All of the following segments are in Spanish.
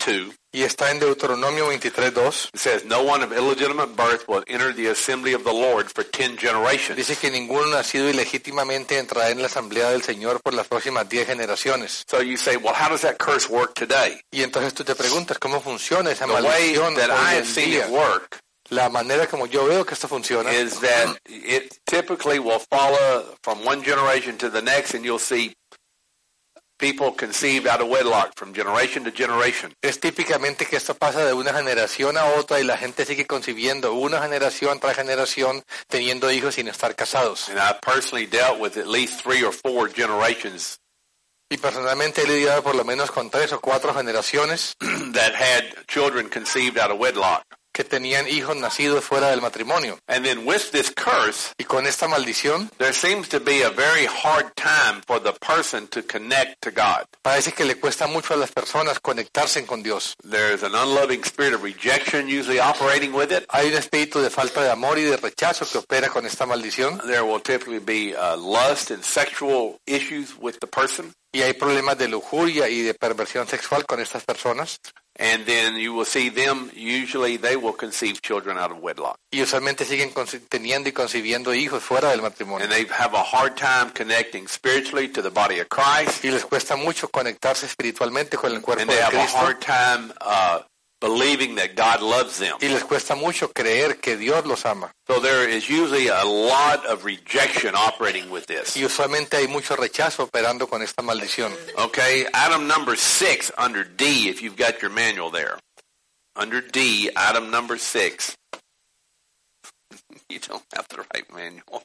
23:2. Y está en Deuteronomio 23:2. It says, "No one of illegitimate birth will enter the assembly of the Lord for 10 generations." Dice que ninguno nacido ilegítimamente entrará en la asamblea del Señor por las próximas 10 generaciones. So you say, well, how does that curse work today? Y entonces tú te preguntas, ¿cómo funciona esa The way maldición that I hoy have en seen día? it work La manera como yo veo que esto funciona is that it typically will follow from one generation to the next, and you'll see people conceived out of wedlock from generation to generation. es típicamente que esto pasa de una generación a otra y la gente sigue concibiendo una generación tras generación teniendo hijos sin estar casados. And I personally dealt with at least 3 or 4 generations Y personalmente he lidiado por lo menos con 3 o 4 generaciones that had children conceived out of wedlock. que tenían hijos nacidos fuera del matrimonio. And then with this curse, Y con esta maldición there seems to be a very hard time for the person to connect to God. parece que le cuesta mucho a las personas conectarse con Dios. There's an unloving spirit of rejection usually operating with it. Hay un espíritu de falta de amor y de rechazo que opera con esta maldición. There will typically be lust and sexual issues with the person. Y hay problemas de lujuria y de perversión sexual con estas personas. And then you will see them, usually they will conceive children out of wedlock. Y usualmente siguen teniendo y concibiendo hijos fuera del matrimonio. And they have a hard time connecting spiritually to the body of Christ. Y les cuesta mucho conectarse espiritualmente con el cuerpo And they de have a Cristo. hard time believing that God loves them. Y les cuesta mucho creer que Dios los ama. So there is usually a lot of rejection operating with this. Y usualmente hay mucho rechazo operando con esta maldición. Okay, item number 6 under D, if you've got your manual there. Under D, item number 6. You don't have the right manual.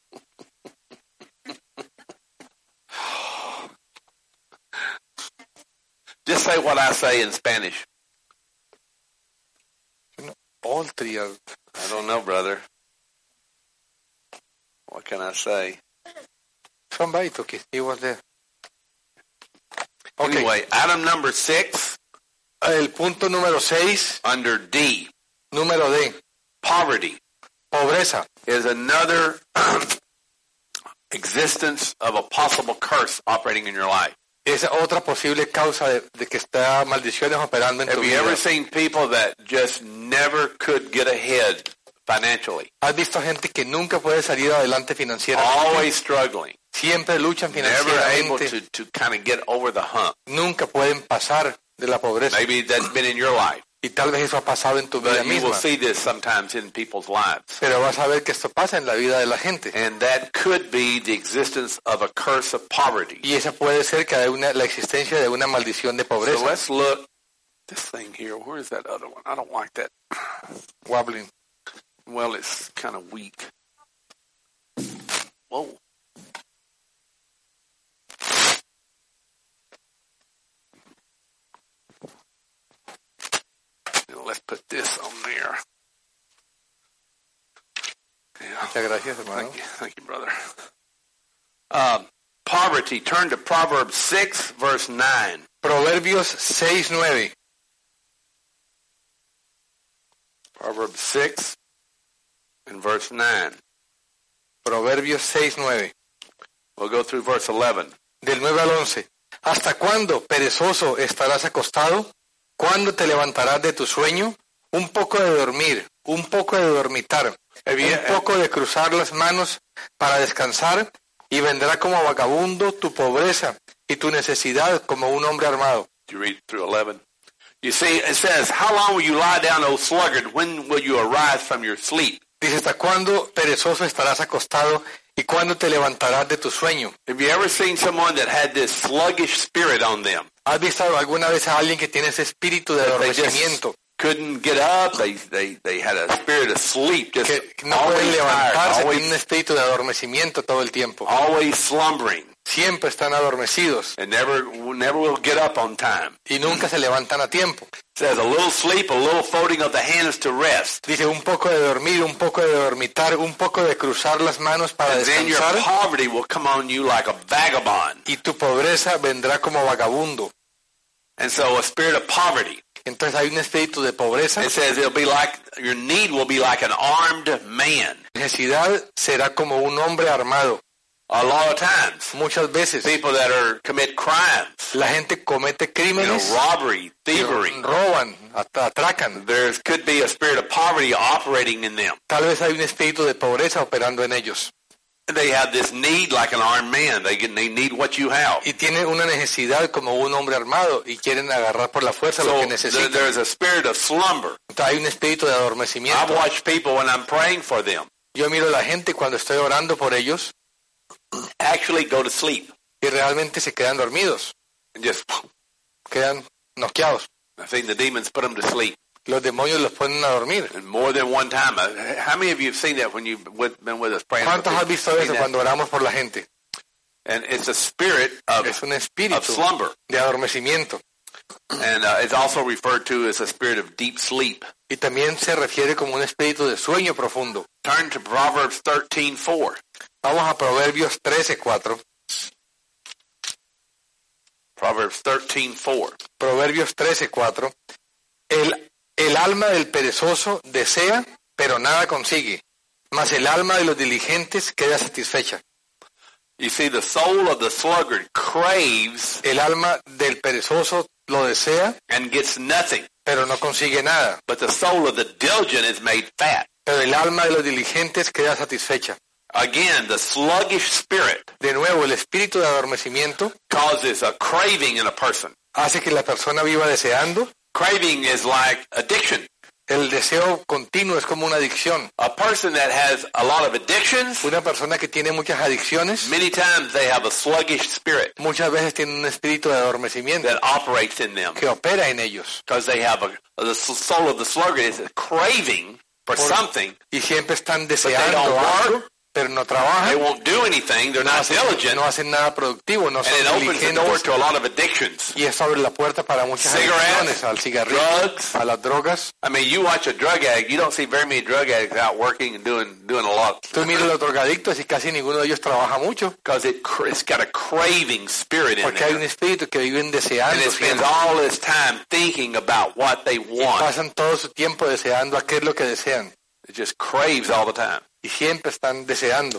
Just say what I say in Spanish. Altria. I don't know, brother. What can I say? Somebody took it. He was there. Okay. Anyway, item number 6 El punto número 6, under D, número D, poverty, pobreza. is another existence of a possible curse operating in your life. Es otra posible causa de que está maldiciones operando en tu Have you vida. ever seen people that just never could get ahead financially? ¿Has visto gente que nunca puede salir adelante financieramente? Always struggling. Siempre luchan Never able financieramente. to kind of get over the hump. Nunca pueden pasar de la pobreza. Maybe that's been in your life. Y tal vez eso ha pasado en tu vida But you will misma. see this sometimes in people's lives. Pero vas a ver que esto pasa en la vida de la gente. And that could be the existence of a curse of poverty. Y esa puede ser que haya la existencia de una maldición de So pobreza. let's look this thing here. Where is that other one? I don't like that. Wobbling. Well, it's kind of weak. Whoa. Let's put this on there. Yeah. Muchas gracias, hermano. Thank you, brother. Poverty. Turn to Proverbs 6, verse 9. Proverbios 6:9. Proverbs 6 and verse 9. Proverbios 6:9. We'll go through verse 11. Del 9 al 11. ¿Hasta cuándo, perezoso, estarás acostado? ¿Cuándo te levantarás de tu sueño? Un poco de dormir, un poco de dormitar, un poco de cruzar las manos para descansar, y vendrá como vagabundo tu pobreza y tu necesidad como un hombre armado. You read through 11. You see, it says, how long will you lie down, O sluggard? When will you arise from your sleep? Dice, ¿hasta cuándo, perezoso, estarás acostado? ¿Y cuándo te levantarás de tu sueño? Have you ever seen someone that had this sluggish spirit on them? ¿Has visto alguna vez a alguien que tiene ese espíritu de They just adormecimiento? couldn't get up. They had a spirit of sleep, just Que no pueden always tired, levantarse, tienen un always, espíritu de adormecimiento todo el tiempo. always slumbering, Siempre están adormecidos and never will get up on time. y nunca se levantan a tiempo. It says a little sleep, a little folding of the hands to rest. Dice, un poco de dormir, un poco de dormitar, un poco de cruzar las manos para And then your descansar, poverty will come on you like a vagabond. y tu pobreza vendrá como vagabundo. And so a spirit of poverty. Entonces hay un espíritu de pobreza. It says it'll be like, your need will be like an armed man. Necesidad será como un hombre armado. A lot of times, Muchas veces people that commit crimes, la gente comete crímenes, robbery, thievery, roban, atracan. there could be a spirit of poverty operating in them. Tal vez hay un espíritu de pobreza operando en ellos. They have this need like an armed man. They need what you have. Y tienen una necesidad como un hombre armado y quieren agarrar por la fuerza lo que necesitan. There's a spirit of slumber. Hay un espíritu de I've adormecimiento. watched people when I'm praying for them Yo miro a la gente cuando estoy orando por ellos actually go to sleep y realmente se quedan dormidos, and just, quedan noqueados. I think the demons put them to sleep. Los demonios los ponen a dormir. And more than one time. How many of you have seen that when you've been with us praying for ¿Cuántos people? has visto eso cuando oramos por la gente? And it's a spirit Es un of espíritu slumber. de adormecimiento. And it's also referred to as a spirit of deep sleep. Y también se refiere como un espíritu de sueño profundo. Turn to Proverbs 13:4. Vamos a Proverbios 13:4. Proverbs 13:4. Proverbios 13:4. El alma del perezoso desea, pero nada consigue. Mas el alma de los diligentes queda satisfecha. You see, the soul of the sluggard craves El alma del perezoso lo desea, and gets nothing. pero no consigue nada. But the soul of the diligent is made fat. Pero el alma de los diligentes queda satisfecha. Again, the sluggish spirit De nuevo, el espíritu de adormecimiento causes a craving in a person. hace que la persona viva deseando. Craving is like addiction. El deseo continuo es como una adicción. A person that has a lot of addictions, Una persona que tiene muchas adicciones, many times they have a sluggish spirit muchas veces tiene un espíritu de adormecimiento that operates in them que opera en ellos. because they have the soul of the sluggard is a craving for something. Y siempre están they deseando don't algo, work. pero no They trabajan, won't do anything. They're not diligent. no hacen nada productivo, no And son it opens the door diligentes. to a lot of addictions. Y eso abre la puerta para muchas Cigarettes, adicciones, al cigarrillo, drugs. a las drogas. I mean, you watch a drug addict, you don't see very many drug addicts out working and doing a lot. Tú miras los drogadictos y casi ninguno de ellos trabaja mucho, Because it's got a craving spirit in porque hay un there. espíritu que viven And deseando it spends siempre. all its time thinking about what they Y want. pasan todo su tiempo deseando a qué es lo que desean. It just craves all the time. Y siempre están deseando.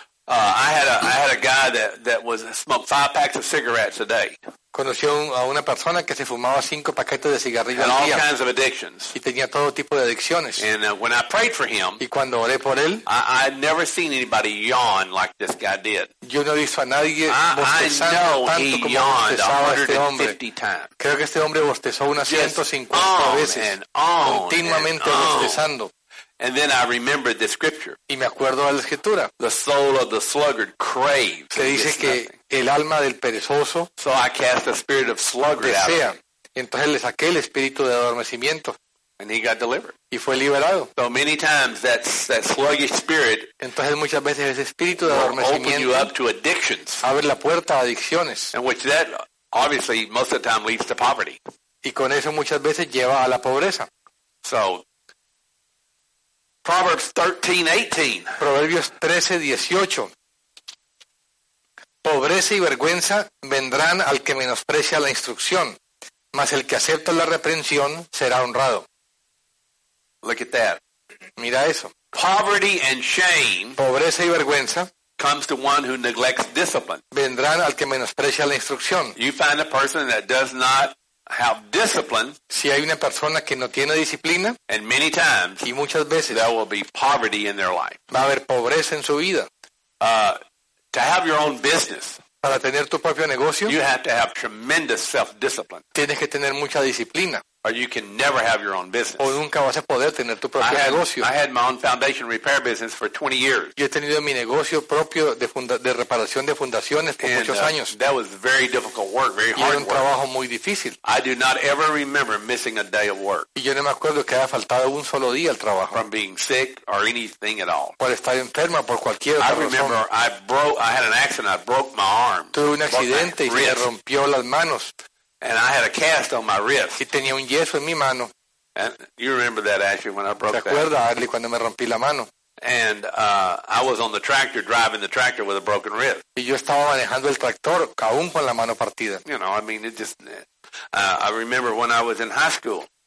I had a guy that was smoked 5 packs of cigarettes a day Conoció a una persona que se fumaba 5 paquetes de cigarrillos and al all día kinds of addictions. y tenía todo tipo de adicciones. And when I prayed for him, Y cuando oré por él, I'd never seen anybody yawn like this guy did. yo no he visto a nadie I bostezando know tanto he como yawned bostezaba este hombre. 150 times. Creo que este hombre bostezó unas Just 150 on veces, and on continuamente and on. bostezando. And then I remembered the scripture. Y me acuerdo de la escritura, The soul of the sluggard craves. que and dice gets que nothing. el alma del perezoso So I cast the spirit of sluggard out of desea. him, Entonces le saqué el espíritu de adormecimiento and he got delivered. y fue liberado. So many times that sluggish spirit Entonces muchas veces ese espíritu de will open you adormecimiento up to addictions, abre la puerta a adicciones and which that obviously most of the time leads to poverty. y con eso muchas veces lleva a la pobreza. So Proverbs 13:18. Proverbios 13:18. Pobreza y vergüenza vendrán al que menosprecia la instrucción, mas el que acepta la reprensión será honrado. Look at that. Mira eso. Poverty and shame Pobreza y vergüenza comes to one who neglects discipline. vendrán al que menosprecia la instrucción. You find a person that does not have discipline, Si hay una persona que no tiene disciplina, and many times y muchas veces there will be poverty in their life. va a haber pobreza en su vida. To have your own business, Para tener tu propio negocio, you have to have tremendous self-discipline, tienes que tener mucha disciplina, or you can never have your own business. o nunca vas a poder tener tu propio negocio. I had my own foundation repair business for 20 years. Yo he tenido mi negocio propio de reparación de fundaciones por And muchos años. that was very difficult work, very Y era hard un work. trabajo muy difícil. I do not ever remember missing a day of work Y yo no me acuerdo que haya faltado un solo día al trabajo. from being sick or anything at all. Por estar enferma, por cualquier I otra remember razón. I had an accident, I broke my arm. Tuve un broke my accidente y se me wrist, rompió las manos. and I had a cast on my wrist. Y tenía un yeso en mi mano. And you remember that, Ashley, when I broke ¿Se that. acuerda, Arlie, cuando me rompí la mano? And I was on the tractor, driving the tractor with a broken wrist. Y yo estaba manejando el tractor, aún con la mano partida. You know, I mean, it just... I remember when I was in high school,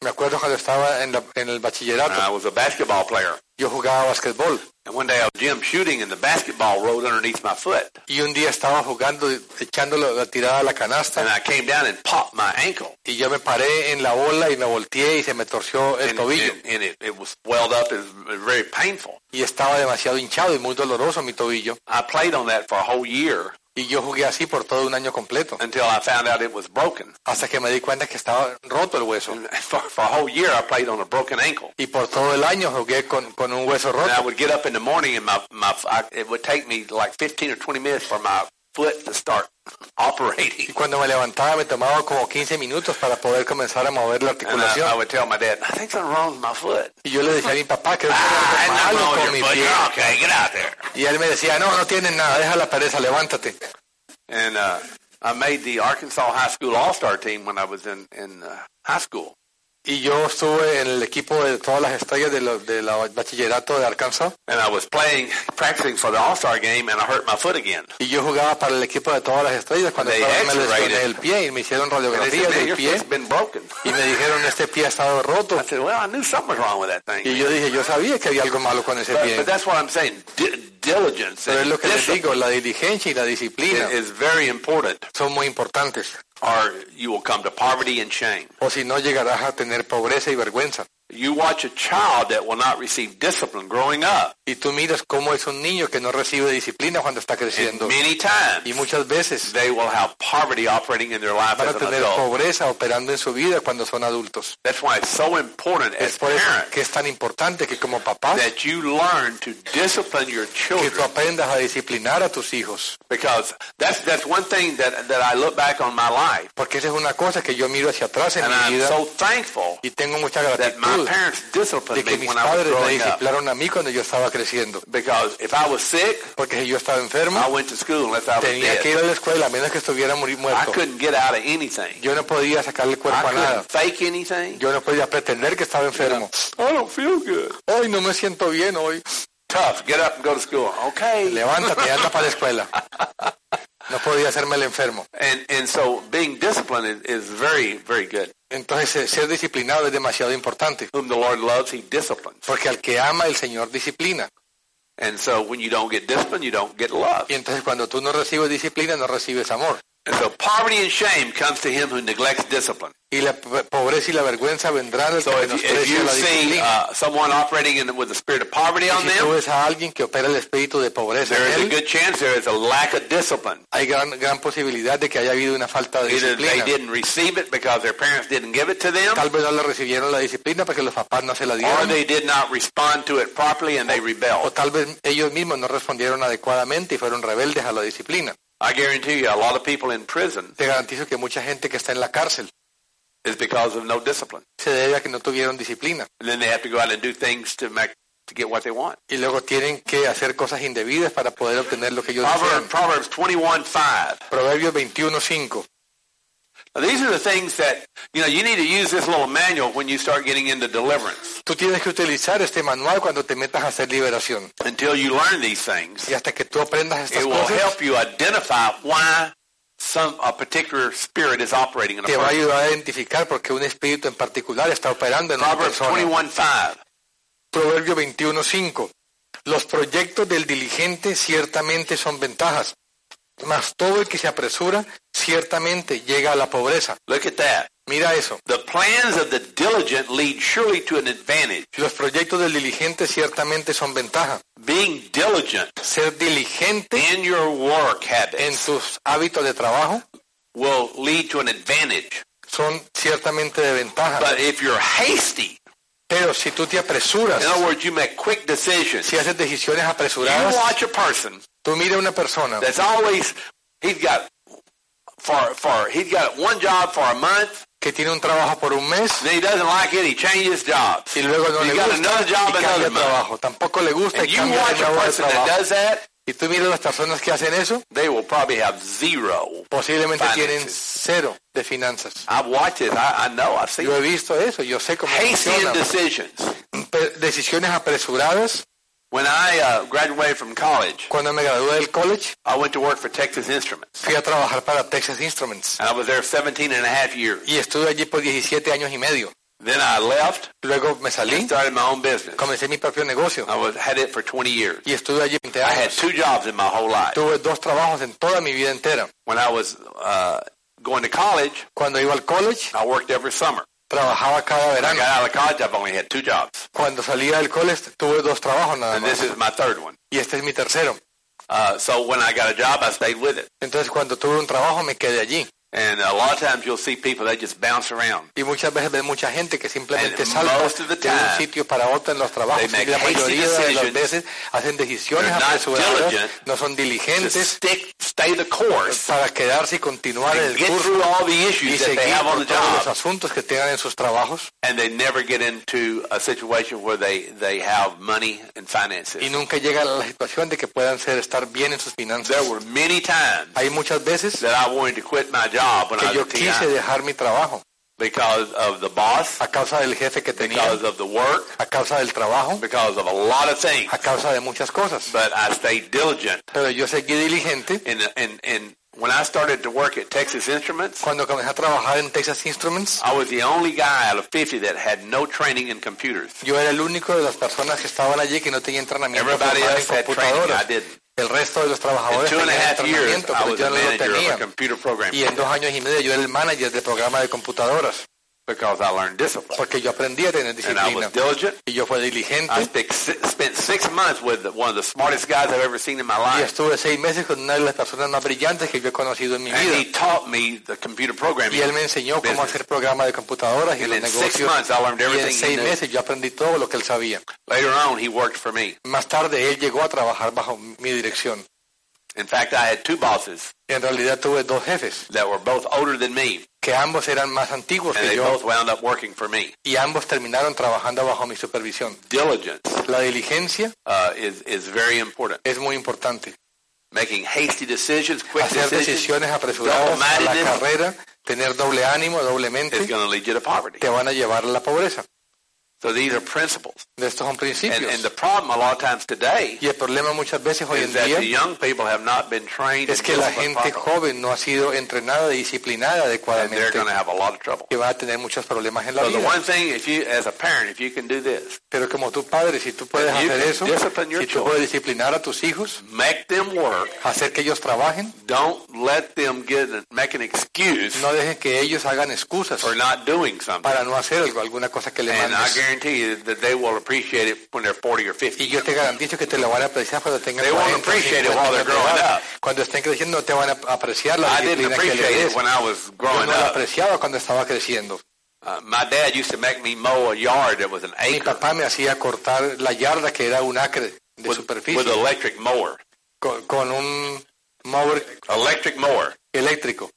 Me acuerdo cuando estaba en el bachillerato. I was a basketball player. Yo jugaba basquetbol. And one day I was gym shooting and the basketball rolled underneath my foot. Y un día estaba jugando, echando la tirada a la canasta. And I came down and popped my ankle. Y yo me paré en la bola y me volteé y se me torció el tobillo. And it was swelled up. It was very painful. Y estaba demasiado hinchado y muy doloroso mi tobillo. I played on that for a whole year. Y yo jugué así por todo un año completo. Until I found out it was broken. Hasta que me di cuenta que estaba roto el hueso. And for a whole year I played on a broken ankle. Y por todo el año jugué con un hueso roto. And I would get up in the morning and it would take me like 15 or 20 minutes for my foot to start operating. Y cuando me levantaba me tomaba como 15 minutos para poder comenzar a mover la articulación. And I would tell my dad, I think something wrong with my foot. Y yo le decía a mi papá que algo con mi pie. Okay, get out there. Y él me decía, no tienes nada, deja la pereza, levántate. And I made the Arkansas High School All-Star team when I was in high school. Y yo estuve en el equipo de todas las estrellas de la bachillerato de Arkansas. And I was practicing for the All-Star game, and I hurt my foot again. Y yo jugaba para el equipo de todas las estrellas cuando me lesioné el pie y me hicieron radiografía del pie. Y me dijeron, este pie ha estado roto. I said, well, I knew something was wrong with that thing. Y yo dije, yo sabía que había algo malo con ese pie. But that's what I'm saying. Diligence. Pero es lo que les digo, la diligencia y la disciplina is very important. Son muy importantes. Or you will come to poverty and shame. O si no, llegarás a tener pobreza y vergüenza. You watch a child that will not receive discipline growing up. Y tú miras cómo es un niño que no recibe disciplina cuando está creciendo. And many times, y muchas veces they will have poverty operating in their life van a as an tener adult. pobreza operando en su vida cuando son adultos. That's why it's so important es as por eso parents que es tan importante que como papás that you learn to discipline your que children. tú aprendas a disciplinar a tus hijos. Because that's one thing that I look back on my life. Porque esa es una cosa que yo miro hacia atrás en And mi I'm vida so thankful y tengo mucha that my gratitud parents disciplined de que me mis when I was padres me growing up. disciplinaron a mí cuando yo estaba creciendo. Because if I was sick, Porque si yo estaba enfermo, I went to school unless I was tenía que dead. ir a la escuela a menos que estuviera I muerto. couldn't get out of anything. Yo no podía sacarle el I cuerpo a nada. couldn't fake anything. Yo no podía pretender que estaba enfermo. I don't feel good. Hoy no me siento bien hoy. Tough. Get up and go to school. Okay. Levántate y anda para la escuela. No podía hacerme el enfermo. And so being disciplined is very, very good. Entonces ser disciplinado es demasiado importante. Whom the Lord loves, He disciplines. Porque al que ama el Señor disciplina. And so when you don't get discipline, you don't get love. Y entonces cuando tú no recibes disciplina, no recibes amor. And so poverty and shame comes to him who neglects discipline. Y la pobreza y la vergüenza vendrán al que So if menosprecia you la see disciplina. someone operating with the spirit of poverty on Y si tú them, ves a alguien que opera el espíritu de pobreza there is en a él, good chance there is a lack of discipline. hay gran posibilidad de que haya habido una falta de Either they disciplina. didn't receive it because their parents didn't give it to them, Tal vez no le recibieron la disciplina porque los papás no se la or dieron. they did not respond to it properly and they O rebelled. tal vez ellos mismos no respondieron adecuadamente y fueron rebeldes a la disciplina. I guarantee you a lot of people in prison Te garantizo que mucha gente que está en la cárcel is because of no discipline. se debe a que no tuvieron disciplina. And then they have to go out and do things to get what they want. Y luego tienen que hacer cosas indebidas para poder obtener lo que ellos desean. Proverbs 21:5. Proverbios 21:5. Now, these are the things that, you need to use this little manual when you start getting into deliverance. Tú tienes que utilizar este manual cuando te metas a hacer liberación. Until you learn these things, Y hasta que tú aprendas it estas will cosas, help you identify why a particular spirit is operating in a te va a person. ayudar a identificar por qué un espíritu en particular está operando en una Proverbs persona. 21:5. Proverbio 21:5. Los proyectos del diligente ciertamente son ventajas, mas todo el que se apresura ciertamente llega a la pobreza. Look at that. Mira eso. The plans of the diligent lead surely to an advantage. Los proyectos del diligente ciertamente son ventaja. Being diligent Ser diligente in your work en habits tus hábitos de trabajo will lead to an advantage. son ciertamente de ventaja. But if you're hasty, Pero si tú te apresuras, in other words, you make quick decisions. si haces decisiones You apresuradas, watch a person tú mira a una persona that's always he's got one job for a month, que tiene un trabajo por un mes then he doesn't like it, he changes jobs. y luego no He's le got gusta another job y cambia another de month. trabajo. Tampoco le gusta And y you cambia de watch a nuevo de person that trabajo. does that, Y tú miras las personas que hacen eso, they will probably have zero. posiblemente tienen Finances. cero de finanzas. I've watched it. I know. I've seen Yo he it. visto eso, yo sé cómo Hasty in funciona. decisions. Decisiones apresuradas. When I graduated from college, Cuando me gradué del college, I went to work for Texas Instruments. fui a trabajar para Texas Instruments And I was there 17 and a half years. y estuve allí por 17 años y medio. Then I left Luego me and salí, started my own business. comencé mi propio negocio Had it for 20 years. y estuve allí 20 I had años. 2 jobs in my whole life. Tuve 2 trabajos en toda mi vida entera. When I was going to college, Cuando iba al college, I worked every summer. trabajaba cada When I verano. got out of college, I've only had 2 jobs. Cuando salía del college, tuve 2 trabajos nada And this más. is my third one. Y este es mi tercero. So when I got a job, I stayed with it. Entonces, cuando tuve un trabajo, me quedé allí. And a lot of times you'll see people, they just bounce around. Y muchas veces ves mucha gente que simplemente And salta most of the de un time, sitio para otro en los trabajos. they make Y la mayoría hasty de las decisions. veces hacen decisiones They're not apresuradas, diligent no son To diligentes stay the course para quedarse y continuar and el get curso through all the y issues that they seguir have on por the todos los job. asuntos que tengan en sus trabajos. And they never get into a situation where they have money and finances. Y nunca llegan a la situación de que puedan estar bien en sus finanzas. There were many times Hay muchas veces that I wanted to quit my job when I que was yo a TI quise dejar mi trabajo because of the boss, a causa del jefe que tenía, because of the work, a causa del trabajo, because of a lot of things. a causa de muchas cosas. But I stayed diligent. Pero yo seguí diligente. And when I started to work at Texas Instruments, Cuando comencé a trabajar en Texas Instruments, I was the only guy out of 50 that had no training in computers. yo era el único de las personas que estaban allí que no tenía entrenamiento Everybody formal en else had training. I computadoras. didn't. El resto de los In trabajadores 2.5 tenían years, entrenamiento, I pero was yo a no lo manager of a tenía. computer program Y en 2 años y medio yo era el manager del programa de computadoras, because I learned discipline. porque yo aprendí a tener And I disciplina. was diligent. Y yo fui diligente. I spent 6 months with one of the smartest guys I've ever seen in my Y life. estuve 6 meses con una de las personas más brillantes que yo he conocido en mi And he vida. taught me the computer programming. Y él me enseñó cómo business. hacer programas de computadoras y And los in 6 negocios. months, I learned Y en everything he 6 knew. meses yo aprendí todo lo que él sabía. Later on, he worked for me. Más tarde él llegó a trabajar bajo mi dirección. In fact, I had 2 bosses En realidad tuve 2 jefes, that were both older than me, que ambos eran más antiguos and que they yo, both wound up working for me. y ambos terminaron trabajando bajo mi supervisión. Diligence La diligencia is very important. es muy importante. Making hasty decisions, quick Hacer decisions, decisiones apresuradas a la double-mindedness carrera, tener doble ánimo, is doblemente, going to lead you to poverty. te van a llevar a la pobreza. So these are principles. De estos son principios. And the problem a lot of times today Y el problema muchas veces hoy is en that the día young people have not been trained es and que la disciplined gente properly. joven no ha sido entrenada y disciplinada And they're adecuadamente, going to have a lot of trouble. que va a tener muchos problemas en la So the vida. one thing, if you, as a parent, if you can do this, Pero como tu padre, si tú puedes If you hacer can eso, discipline your si tú children. puedes disciplinar a tus hijos, make them work. hacer que ellos trabajen, Don't let them make an excuse no dejen que ellos hagan excusas for not doing something. para no hacer algo, alguna cosa que le And I mandes. guarantee you that they will appreciate it when they're 40 or 50. Y yo te garantizo que te lo van a apreciar cuando tengan They won't 40, appreciate it 50 while they're growing edad. up. Cuando estén creciendo no te van a apreciar la I didn't disciplina que le appreciate des. it when I was Yo growing no la up. apreciaba cuando estaba creciendo. My dad used to make me mow a yard that was an Mi acre papá me hacía cortar la yarda que era un acre de with superficie an electric mower. con un mower Electric mower. eléctrico,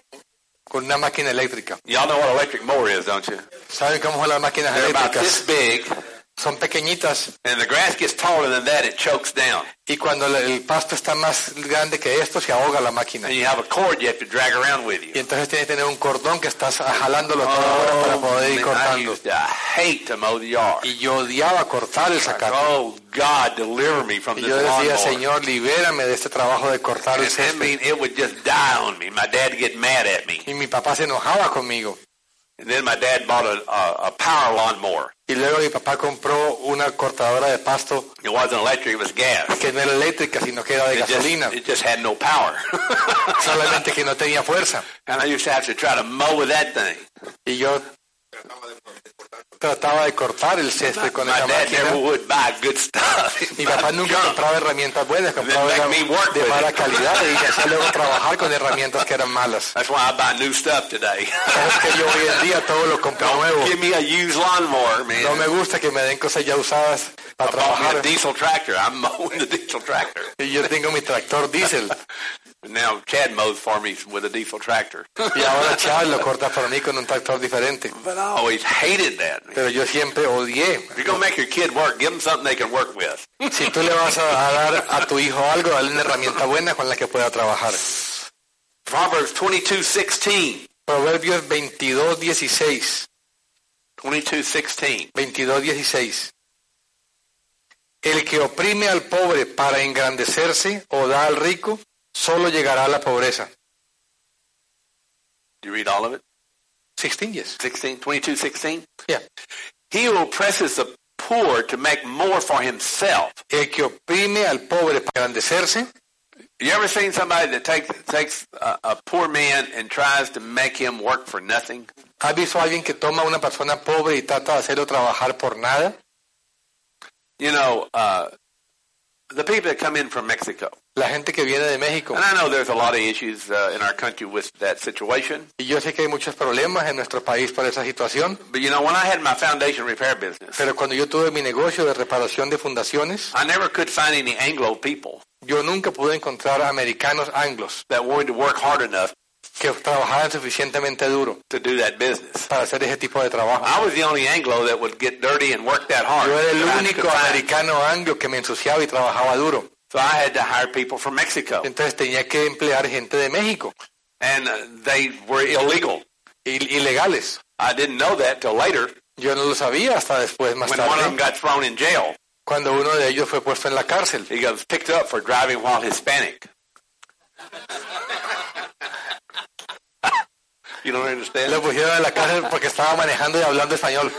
con una máquina eléctrica. Y'all know what an electric mower is, don't you? ¿Saben cómo son las máquinas They're about this eléctricas? big, Son pequeñitas and the grass gets taller than that, it chokes down. y cuando el pasto está más grande que esto se ahoga la máquina. And you have a cord you have to drag around with you. Y entonces tienes que tener un cordón que estás jalándolo toda hora para poder ir man, I cortando. used to hate to mow the yard. Y yo odiaba cortar el zacate. Oh, God, deliver me from Y this yo decía, lawnmower. Señor, libérame de este trabajo de cortar el And I mean, césped. it would just die on me. My dad would get mad at me. Y mi papá se enojaba conmigo. And then my dad bought a power lawnmower. Y luego mi papá compró una cortadora de pasto It wasn't electric, it was gas. que no era eléctrica, sino que era de gasolina. It just had no power. Solamente que no tenía fuerza. And I used to have to try to mow with that thing. Y yo trataba de cortar el césped con My esa dad never máquina. would buy good stuff. Mi papá nunca compraba herramientas buenas, compraba Then make me work de with mala it. calidad y me hacía luego trabajar con herramientas que eran malas. That's why I buy new stuff today. Es que yo hoy en día todo lo compro nuevo. Give me a used lawnmower, man. No me gusta que me den cosas ya usadas para I bought me a trabajar. diesel tractor. I'm mowing the diesel tractor. Y yo tengo mi tractor diésel. Now Chad mows for me with a diesel tractor. Y ahora Chad lo corta para mí con un tractor diferente. But I always hated that, man. Pero yo siempre odié. If you're going to make your kid work, give them something they can work with. Si tú le vas a dar a tu hijo algo, dale una herramienta buena con la que pueda trabajar. Proverbs 22:16. Proverbios 22:16. 22:16. 22:16. El que oprime al pobre para engrandecerse o da al rico, solo llegará a la pobreza. Do you read all of it? 16, yes. 16, 22:16. Yeah. He who oppresses the poor to make more for himself. El que oprime al pobre para engrandecerse. You ever seen somebody that takes a poor man and tries to make him work for nothing? ¿Has visto a alguien que toma a una persona pobre y trata de hacerlo trabajar por nada? You know, the people that come in from Mexico. La gente que viene de México. And I know there's a lot of issues in our country with that situation. Y yo sé que hay muchos problemas en nuestro país por esa situación. But you know, when I had my foundation repair business, Pero cuando yo tuve mi negocio de reparación de fundaciones, I never could find any Anglo people yo nunca pude encontrar americanos anglos that wanted to work hard enough que trabajaran suficientemente duro to do that business. para hacer ese tipo de trabajo. I was the only Anglo that would get dirty and work that hard. Yo era el that I único could find. americano anglo que me ensuciaba y trabajaba duro. So I had to hire people from Mexico. Entonces tenía que emplear gente de México, And they were illegal. ilegales. I didn't know that till later Yo no lo sabía hasta después, más when one of them tarde, got thrown in jail. cuando uno de ellos fue puesto en la cárcel. He got picked up for driving while Hispanic. You don't understand? Lo pusieron en la cárcel porque estaba manejando y hablando español.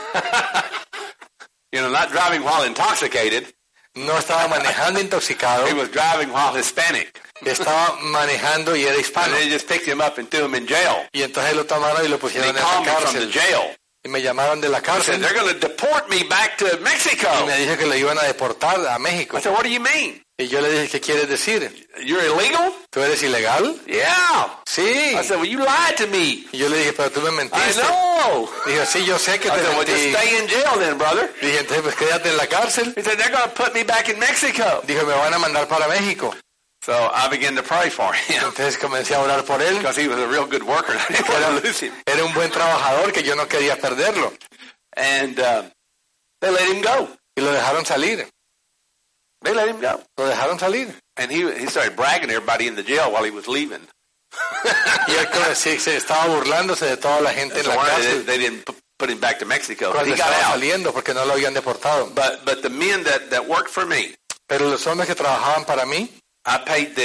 You know, not driving while intoxicated. No estaba manejando intoxicado, He was driving while Hispanic. estaba manejando y era And hispano. they just picked him up and threw him in jail. Y entonces lo tomaron y lo And pusieron they en la called me from the cárcel. jail. Y me llamaron de la They said, cárcel they're going to deport me back to y Mexico. me dijo que lo iban a deportar a México. I said, what do you mean? Y yo le dije, ¿qué quieres decir? You're illegal? ¿Tú eres ilegal? Yeah. Sí. I said, well, you lied to me. Y yo le dije, pero tú me I mentiste. know. Dijo, sí, yo sé que I te said, well, just mentí. stay in jail then, brother. Dije, entonces pues quédate en la cárcel. He said, they're going to put me back in Mexico. Dijo, me van a mandar para México. So I began to pray for him Entonces comencé a orar por él. because he was a real good worker. I didn't want to lose him. Era un buen trabajador que yo no quería perderlo. And they let him go. Y lo dejaron salir. They let him go. Lo dejaron salir. And he started bragging to everybody in the jail while he was leaving. Y él como sí, se estaba burlándose de toda la gente en So la why cárcel they didn't put him back to Mexico. But cuando he got estaba out. saliendo porque no lo habían deportado. But the men that worked for me, Pero los hombres que trabajaban para mí, I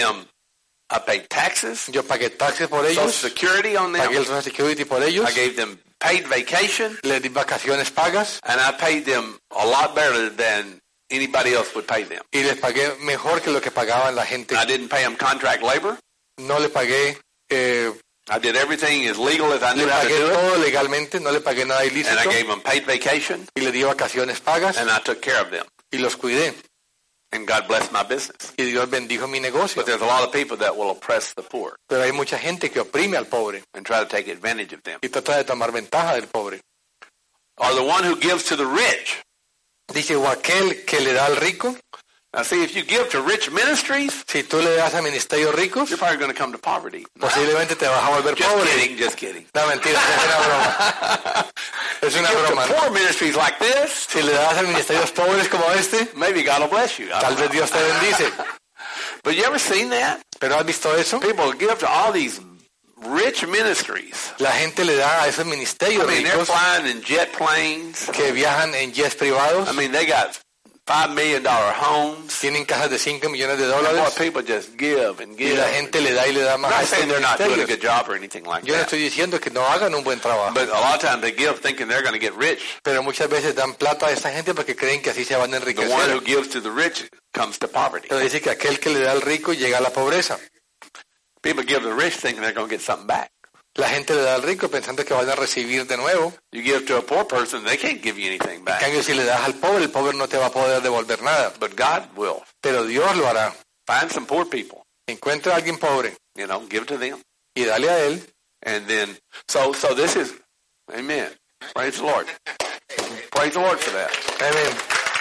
paid taxes, yo pagué taxes por Social ellos, Security on pagué them. el Social Security por ellos, I gave them paid vacation, les di vacaciones pagas and I paid them a lot better than anybody else would pay them. y les pagué mejor que lo que pagaban la gente. I didn't pay them contract labor. No le pagué, I did everything as legal as I le knew how to pagué do it, todo legalmente, no le pagué nada and ilícito I gave them paid vacation, y le di vacaciones pagas and I took care of them. y los cuidé. And God blessed my business. Y Dios bendijo mi negocio. But there's a lot of people that will oppress the poor Pero hay mucha gente que oprime al pobre and try to take advantage of them. y trata de tomar ventaja del pobre. Or the one who gives to the rich. Dice, o aquel que le da al rico, Now see, if you give to rich ministries, si tú le das a ministerios ricos, you're probably going to come to poverty. posiblemente te vas a volver Just pobre. kidding, just kidding. No, mentira, es una broma. Es una Give to broma. poor ministries like this, Si le das a ministerios pobres como este, maybe God will bless you. I tal don't vez know. Dios te bendice. But you ever seen that? ¿Pero has visto eso? People give to all these rich ministries. La gente le da a esos I ministerios mean, they're ricos flying in jet planes. que viajan en jets privados, I mean, they got $5 million homes. tienen cajas de 5 millones de And boy, dólares people just give and y give. la gente le da y le da I'm más a not esos saying they're not doing a ministerios. good job or anything like Yo no that. estoy diciendo que no hagan un buen trabajo, But a lot of times they give thinking they're going to get rich. pero muchas veces dan plata a esta gente porque creen que así se van a The one who enriquecer. gives to the rich comes to poverty. Pero dice que aquel que le da al rico llega a la pobreza. People give to the rich thinking they're going to get something back. La gente le da al rico pensando que van a recibir de nuevo. You give to a poor person, they can't give you anything En back. cambio, si le das al pobre, el pobre no te va a poder devolver nada. But God will. Pero Dios lo hará. Find some poor people, Encuentra a alguien pobre you know, give to them. y dale a él. And then, so this is, amen. Praise the Lord. Praise the Lord for that. Amén.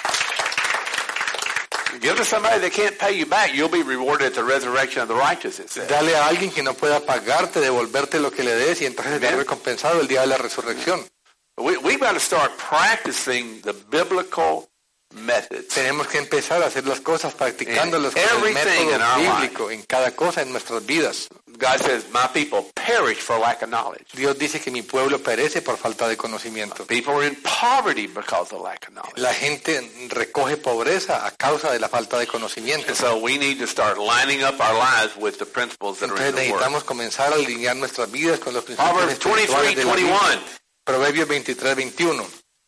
Give to somebody that can't pay you back, you'll be rewarded at the resurrection of the righteous, it says. Dale a alguien que no pueda pagarte, devolverte lo que le des y entonces te Amén. recompensado el día de la resurrección. We've got to start practicing the biblical methods. Tenemos que empezar a hacer las cosas practicándolas con el Everything in our método bíblico en cada cosa en nuestras vidas. God says, my people perish for lack of knowledge. Dios dice que mi pueblo perece por falta de conocimiento. People are in poverty because of lack of knowledge. La gente recoge pobreza a causa de la falta de conocimiento. And so we need to start lining up our lives with the principles that are Entonces in the Word. necesitamos comenzar a alinear nuestras vidas con los principios Proverbs espirituales de la 23:21. Biblia. Proverbios 23:21.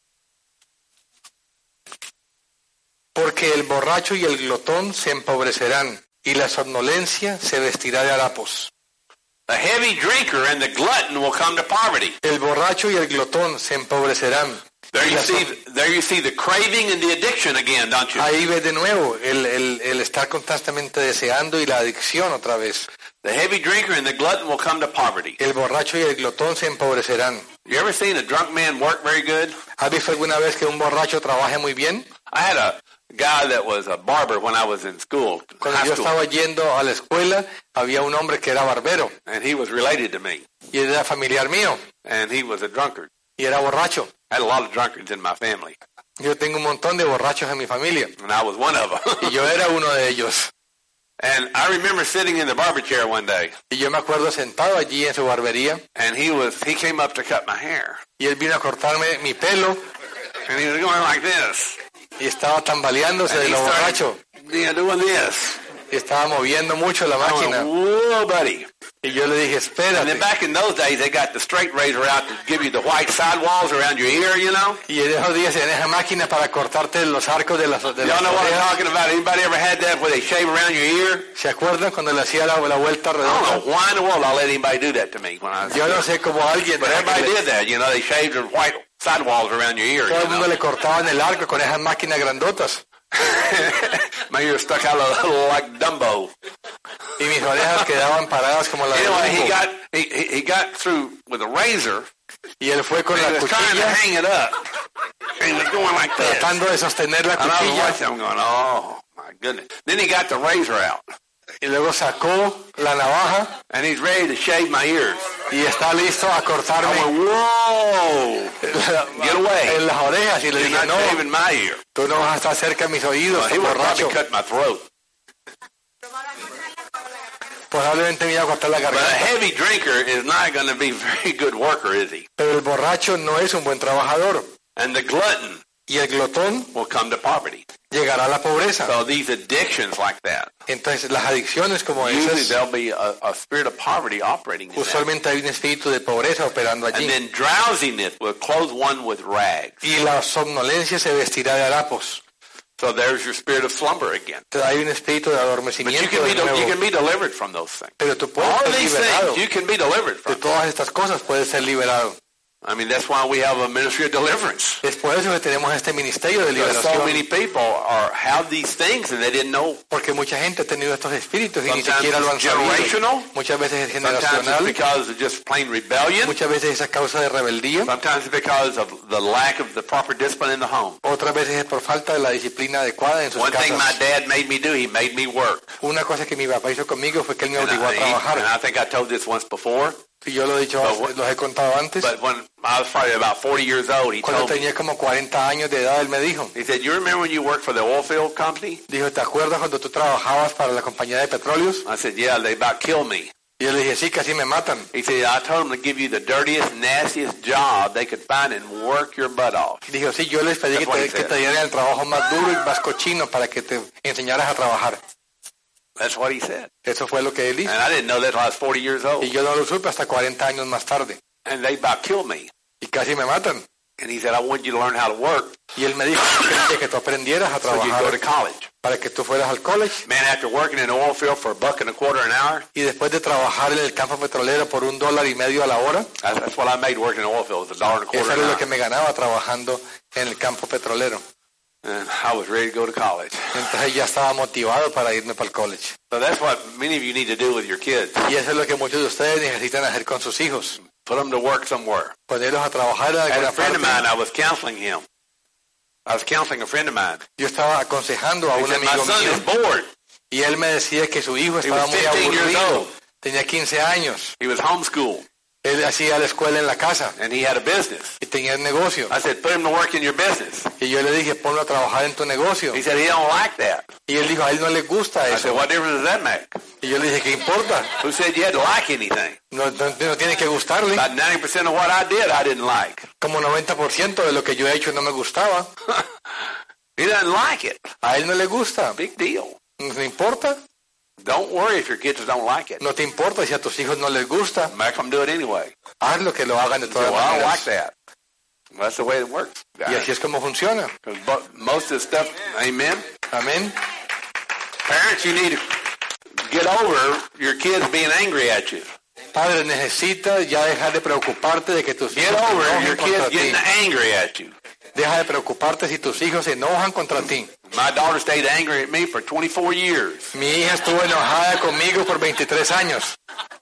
Porque el borracho y el glotón se empobrecerán, y la somnolencia se vestirá de harapos. A heavy drinker and the glutton will come to poverty. El borracho y el glotón se empobrecerán. There Y you la see the craving and the addiction again, don't you? Ahí ves de nuevo el estar constantemente deseando y la adicción otra vez. The heavy drinker and the glutton will come to poverty. El borracho y el glotón se empobrecerán. You ever seen a drunk man work very good? ¿Has visto alguna vez que un borracho trabaje muy bien? I had a guy that was a barber when I was in school, Cuando high yo school, estaba yendo a la escuela, había un hombre que era barbero and he was related to me, y era familiar mío and he was a drunkard. y era borracho. I had a lot of drunkards in my family, Yo tengo un montón de borrachos en mi familia and I was one of y them. yo era uno de ellos. And I remember sitting in the barber chair one day, Y yo me acuerdo sentado allí en su barbería and he came up to cut my hair, y él vino a cortarme mi pelo and he was going like this, y estaba tambaleándose de and he lo started, borracho doing this. y estaba moviendo mucho la I went, máquina. whoa, buddy. Y yo le dije, And then espérate. back in those days, they got the straight razor out to give you the white sidewalls around your ear, you know? Y en esos días en esa máquina para cortarte los arcos de las Y'all know what I'm orejas. talking about? Anybody ever had that where they shave around your ear? ¿Se acuerdan cuando le hacía la vuelta I don't redonda? know why in the world I let anybody do that to me when I was Yo no sé cómo alguien... But everybody did that, you know, they shaved the white sidewalls around your ear, Todo el you mundo know? le cortaban el arco con esas máquinas grandotas. My ear stuck out a little like Dumbo. Y mis orejas quedaban paradas como las de Anyway, Dumbo. he got through with a razor, Y él fue con and la he was trying to cuchilla hang it up. And he was going like this. tratando de sostener la And I was cuchilla. watching him going, oh, my goodness. Then he got the razor out, Y luego sacó la navaja and he's ready to shave my ears. y está listo a I cortarme went, whoa, get away. en las orejas. Y le You're dije, not no, shaving my ear. tú no vas a estar cerca de mis oídos, Well, he tú would have borracho. probably cut my throat. Probablemente me iba a cortar la But a garganta. heavy drinker is not going to be a very good worker, is he? Pero el borracho no es un buen trabajador. And the glutton Y el glotón will come to poverty. llegará a la pobreza. So these addictions like that, Entonces las adicciones como usually esas, there'll be a spirit of poverty operating in that. usualmente hay un espíritu de pobreza operando And allí. then drowsiness will clothe one with rags. Y la somnolencia se vestirá de harapos. So there's your spirit of slumber again. Entonces hay un espíritu de But adormecimiento de you nuevo. can be delivered from those things. Pero tú puedes All ser these liberado. things you can be delivered De from. todas estas cosas puedes ser liberado. I mean, that's why we have a ministry of deliverance. Es por eso que tenemos este ministerio de Because so liberación. many people have these things and they didn't know. Porque mucha gente ha tenido estos espíritus y ni Sometimes siquiera lo han it's sabido. generational. Muchas veces es Sometimes it's generacional. because of just plain rebellion. Muchas veces es a causa de rebeldía. Sometimes it's because of the lack of the proper discipline in the home. Otras veces es por falta de la disciplina adecuada en sus One thing my casas. dad made me do, he made me work. Una cosa que mi papá hizo conmigo fue que él me And obligó a I trabajar. think I told this once before. Y yo lo he dicho, los he contado antes. But when I was probably about 40 years old, he Cuando told me, tenía como 40 años de edad, él me dijo, he said, you remember when you worked for the oil field company? dijo, ¿te acuerdas cuando tú trabajabas para la compañía de petróleos? I said, yeah, they about killed me. Y yo le dije, sí, casi me matan. He said, I told them to give you the dirtiest, nastiest job they could find and work your butt off. Dijo, sí, yo les pedí That's what he que said. te dieran el trabajo más duro y más cochino para que te enseñaras a trabajar. That's what he said. Eso fue lo que él hizo. And I didn't know that until I was 40 years old. Y yo no lo supe hasta 40 años más tarde. And they about killed me. Y casi me matan. And he said, I want you to learn how to work Y él me dijo que tú aprendieras a so you go to trabajar college. para que tú fueras al college. Man, after working in the oil field for $1.25 an hour, Y después de trabajar en el campo petrolero por $1.50 a la hora, that's what I made working in the oil field, was $1.25 eso an era lo hour. que me ganaba trabajando en el campo petrolero. And I was ready to go to college. Entonces ya estaba motivado para irme para el college. So that's what many of you need to do with your kids. Y eso es lo que muchos de ustedes necesitan hacer con sus hijos. Put them to work somewhere. Ponerlos a trabajar en I had alguna a friend of parte. mine, I was counseling him. I was counseling a friend of mine. Yo estaba aconsejando a He un said, my amigo son mío is bored. y él me decía que su hijo He estaba was muy 15 years aburrido. old. Tenía 15 años He was homeschooled. Él hacía la escuela en la casa and he had a business. y tenía el negocio. I said, put him to work in your business. Y yo le dije, ponlo a trabajar en tu negocio. He said, he don't like that. Y él dijo, a él no le gusta I said, eso. what difference does that make? Y yo le dije, ¿qué importa? Who said you had to like anything? No tiene que gustarle. About 90% of what I did, I didn't like. Como 90% de lo que yo he hecho no me gustaba. He doesn't like it. A él no le gusta. Big deal. No importa. Don't worry if your kids don't like it. No te importa si a tus hijos no les gusta. Make them do it anyway. Haz lo que lo hagan de So, todas well, I don't like maneras. that. That's the way it works. Y así es como funciona. Because most of the stuff, amen. Amén. Parents, you need to get over your kids being angry at you. Padre, necesitas ya dejar de preocuparte de que tus Get hijos se over enojen your contra kids ti. getting angry at you. Deja de preocuparte si tus hijos se enojan contra ti. My daughter stayed angry at me for 24 years. Mi hija estuvo enojada conmigo por 23 años.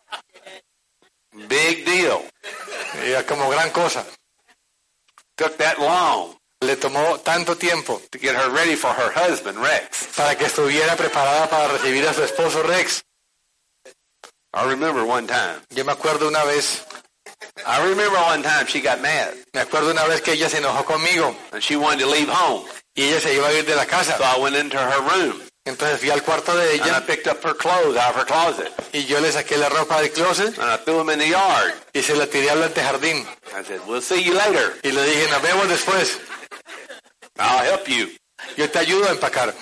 Big deal. Y era como gran cosa. Took that long Le tomó tanto tiempo to get her ready for her husband, Rex. para que estuviera preparada para recibir a su esposo Rex. I remember one time. Yo me acuerdo una vez She got mad que ella se enojó conmigo and she wanted to leave home. y ella se iba a ir de la casa. So I went into her room Entonces fui al cuarto de and I ella picked up her clothes out of her closet y yo le saqué la ropa del closet and I threw them in the yard. y se la tiré al antejardín. I said, we'll see you later. Y le dije, nos vemos después. I'll help you. Yo te ayudo a empacar.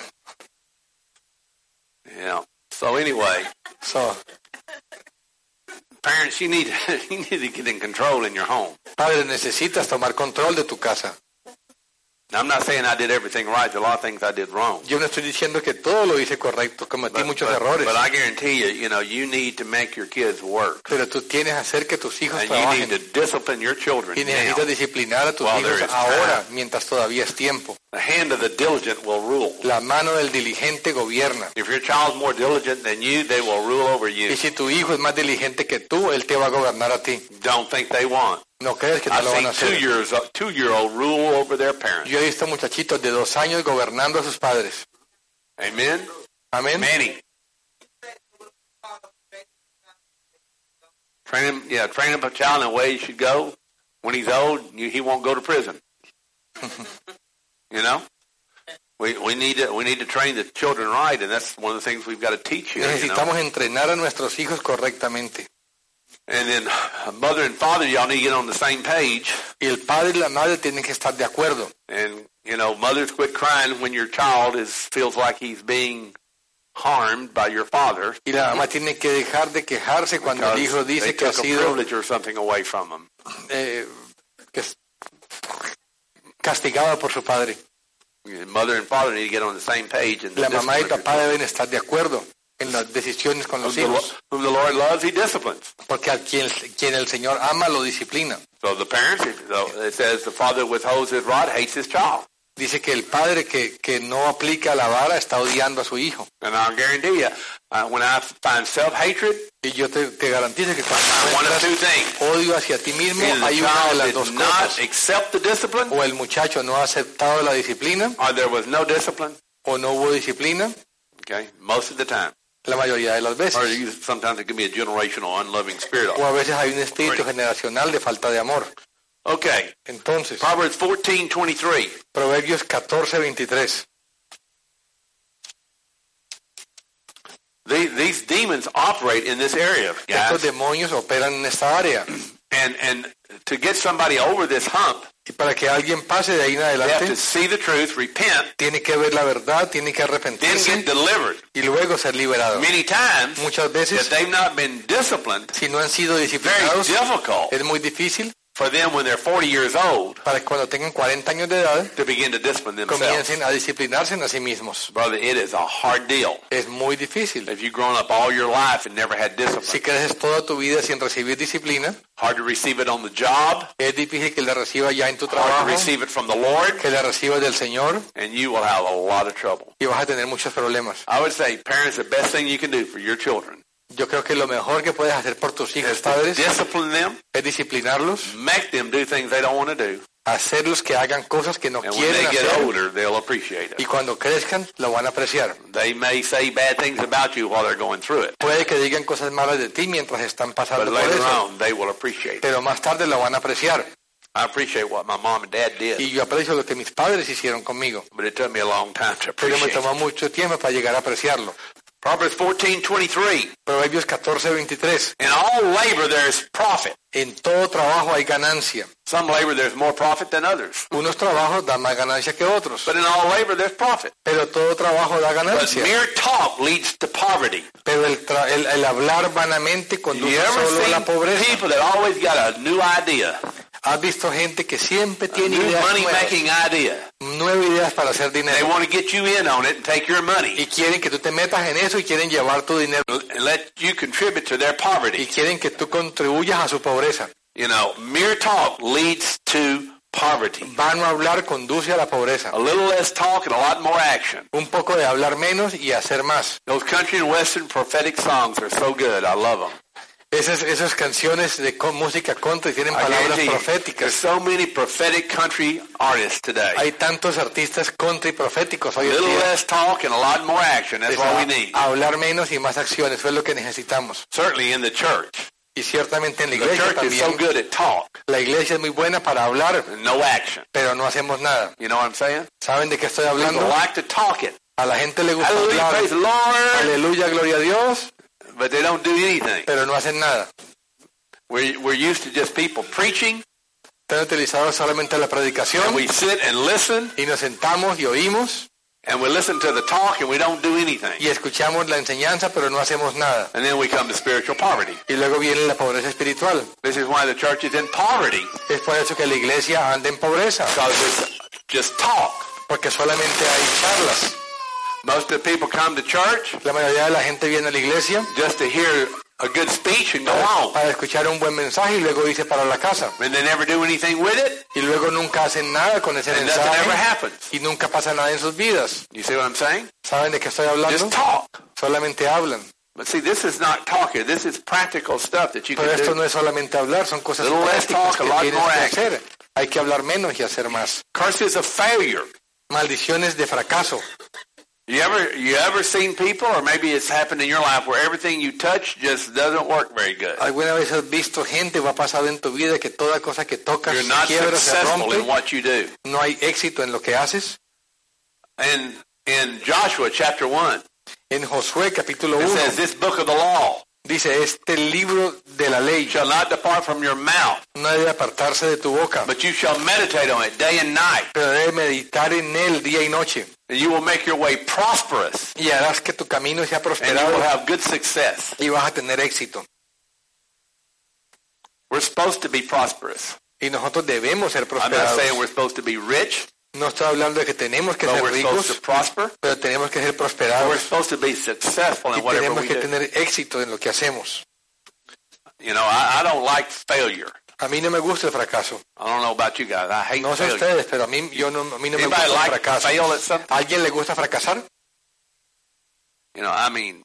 Yeah. So anyway, So, parents, you need to get in control in your home. padre, necesitas tomar control de tu casa. Now, I'm not saying I did everything right. There's a lot of things I did wrong. Yo no estoy diciendo que todo lo hice correcto, cometí muchos errores. But I guarantee you, you need to make your kids work. Pero tú tienes que hacer que tus hijos And you need trabajen. to discipline your children Y now. necesitas disciplinar a tus While there hijos is ahora, time. mientras todavía es tiempo. The hand of the diligent will rule. La mano del diligente gobierna. If your child's more diligent than you, they will rule over you. Y si tu hijo es más diligente que tú, él te va a gobernar a ti. Don't think they won't. No crees que te I've lo van a seen hacer. two-year-old rule over their parents. Yo he visto muchachitos de 2 años gobernando a sus padres. Amen? Amén. Manny. Train up a child in the way he should go. When he's old, he won't go to prison. You know? We need to train the children right, and that's one of the things we've got to teach here. You know? Necesitamos entrenar a nuestros hijos correctamente. And then mother and father, y'all need to get on the same page. Y el padre y la madre tienen que estar de acuerdo. And, mothers quit crying when your child feels like he's being harmed by your father. Y la mamá tiene que dejar de quejarse cuando el hijo They dice que ha took a sido privilege or something away from him. que es castigado por su padre. Mother and father need to get on the same page. And La mamá y discipline papá deben estar de acuerdo en las decisiones con los hijos. whom the Lord loves, he disciplines. Porque a quien el Señor ama lo disciplina. So the parents, it says the father withholds his rod, hates his child. Dice que el padre que no aplica la vara está odiando a su hijo. And I'll guarantee you, when I find self-hatred, Y yo te garantizo que cuando one of encuentras two things. odio hacia ti mismo, Either the hay una de child las did dos not cosas. accept the discipline, O el muchacho no ha aceptado la disciplina, or there was no discipline. o no hubo disciplina, Okay, most of the time. la mayoría de las Or veces. sometimes it can be a generational, unloving spirit. O a veces hay un espíritu generacional de falta de amor. Okay, Entonces, Proverbs 14:23. Proverbios 14:23. These demons operate in this area, Estos guys. demonios operan en esta área. And to get somebody over this hump, Y para que alguien pase de ahí en they have to adelante, see the truth, repent, tiene que ver la verdad, tiene que then arrepentirse get delivered. y luego ser liberado. Many times, Muchas if veces, they've not been disciplined, si no han sido very disciplinados, difficult es muy difícil for them when they're 40 years old para que cuando tengan 40 años de edad to begin to discipline themselves. comiencen a disciplinarse a sí mismos. Brother, it is a hard deal. Es muy difícil. If you've grown up all your life and never had Si discipline, creces toda tu vida sin recibir disciplina, hard to receive it on the job, es difícil que la recibas ya en tu hard to trabajo, receive it from the Lord, que la recibas del Señor and you will have a lot of trouble. y vas a tener muchos problemas. I would say, parents, the best thing you can do for your children Yo creo que lo mejor que puedes hacer por tus hijos is to padres discipline them, es disciplinarlos, make them do things they don't want to do, hacerlos que hagan cosas que no And when quieren they get hacer. older, they'll appreciate Y it. cuando crezcan, lo van a apreciar. They may say bad things about you while they're going through it. Puede que digan cosas malas de ti mientras están But pasando por later eso. on, they will appreciate it. Pero más tarde lo van a apreciar. I appreciate what my mom and dad did. Y yo aprecio lo que mis padres hicieron conmigo. But it took me a long time to Pero me appreciate tomó it. mucho tiempo para llegar a apreciarlo. Proverbs 14:23. Proverbios 14:23. In all labor there's profit. En todo trabajo hay ganancia. Some labor there's more profit than others. Unos trabajos dan más ganancia que otros. But in all labor there's profit. Pero todo trabajo da But ganancia. mere talk leads to poverty. Pero el hablar vanamente You conduce ever solo a la seen pobreza. people that always got a new idea, ¿Has visto gente que siempre a tiene new ideas money-making idea? nuevas ideas para hacer They dinero? want to get you in on it and take your money Y quieren que tú te metas en eso y quieren llevar tu dinero. and let you contribute to their Y poverty. quieren que tú contribuyas a su pobreza. You know, mere talk leads to poverty. Vano hablar conduce a la pobreza. A little less talk and a lot more action. Un poco de hablar menos y hacer más. Those country and western prophetic songs are so good. I love them. Esas canciones de música country tienen I palabras guarantee you, there's proféticas. so many prophetic country artists today. Hay tantos artistas country proféticos A hoy en little día. less talk and a lot more action. That's Es what we need. hablar menos y más acciones, eso es lo que necesitamos. Certainly in the church. Y ciertamente en la The iglesia church is so también. good at talk La iglesia es muy buena para hablar, and no action. pero no hacemos nada. You know what I'm saying? ¿Saben de qué estoy People hablando? like to talk it. A la gente le gusta Hallelujah, hablar. praise the Lord. Aleluya, gloria a Dios, But they don't do anything. pero no hacen nada. We're used to just people preaching, Están utilizados solamente la predicación and we sit and listen, y nos sentamos y oímos and we listen to the talk, and we don't do anything. y escuchamos la enseñanza, pero no hacemos nada. And then we come to spiritual poverty. Y luego viene la pobreza espiritual. This is why the church is in poverty, Es por eso que la iglesia anda en pobreza, because it's just talk. porque solamente hay charlas. Most of the people come to church La mayoría de la gente viene a la iglesia just to hear a good speech and go home. para escuchar un buen mensaje y luego irse para la casa. And they never do anything with it, Y luego nunca hacen nada con ese and nothing ever mensaje happens. y nunca pasa nada en sus vidas. You see what I'm saying? ¿Saben de qué estoy hablando? Just talk. Solamente hablan. But see, this is not talking. This is practical stuff that you Pero can esto do. no es solamente hablar, son cosas Little less prácticas talk, que a lot tienes more que action. hacer. Hay que hablar menos y hacer más. Curses of failure. Maldiciones de fracaso. You ever seen people, or maybe it's happened in your life, where everything you touch just doesn't work very good? ¿Alguna vez has visto gente o ha pasado en tu vida que toda cosa que tocas You're se not quiebra, se successful in rompe? what you do. No hay éxito en lo que haces. And in Joshua chapter 1, En Josué capítulo it 1 says, "This book of the law dice, este libro de la ley shall not depart from your mouth, no debe apartarse de tu boca, but you shall meditate on it day and night, pero debe meditar en él día y noche. and you will make your way prosperous, Y harás que tu camino sea and you will prosperado have good success." y vas a tener éxito. We're supposed to be prosperous. Y nosotros debemos ser I'm not prosperados. saying we're supposed to be rich, No estoy hablando de que tenemos que but ser we're supposed ricos, to prosper. pero tenemos que ser We're prosperados supposed to be successful y in whatever tenemos we que do. tener éxito en lo que hacemos. You know, I don't like failure. A mí no me gusta el fracaso. I don't know about you guys. I hate No sé failure. ustedes, pero a mí no me Anybody gusta el like to fracaso. fail at something? ¿A alguien le gusta fracasar? You know, I mean,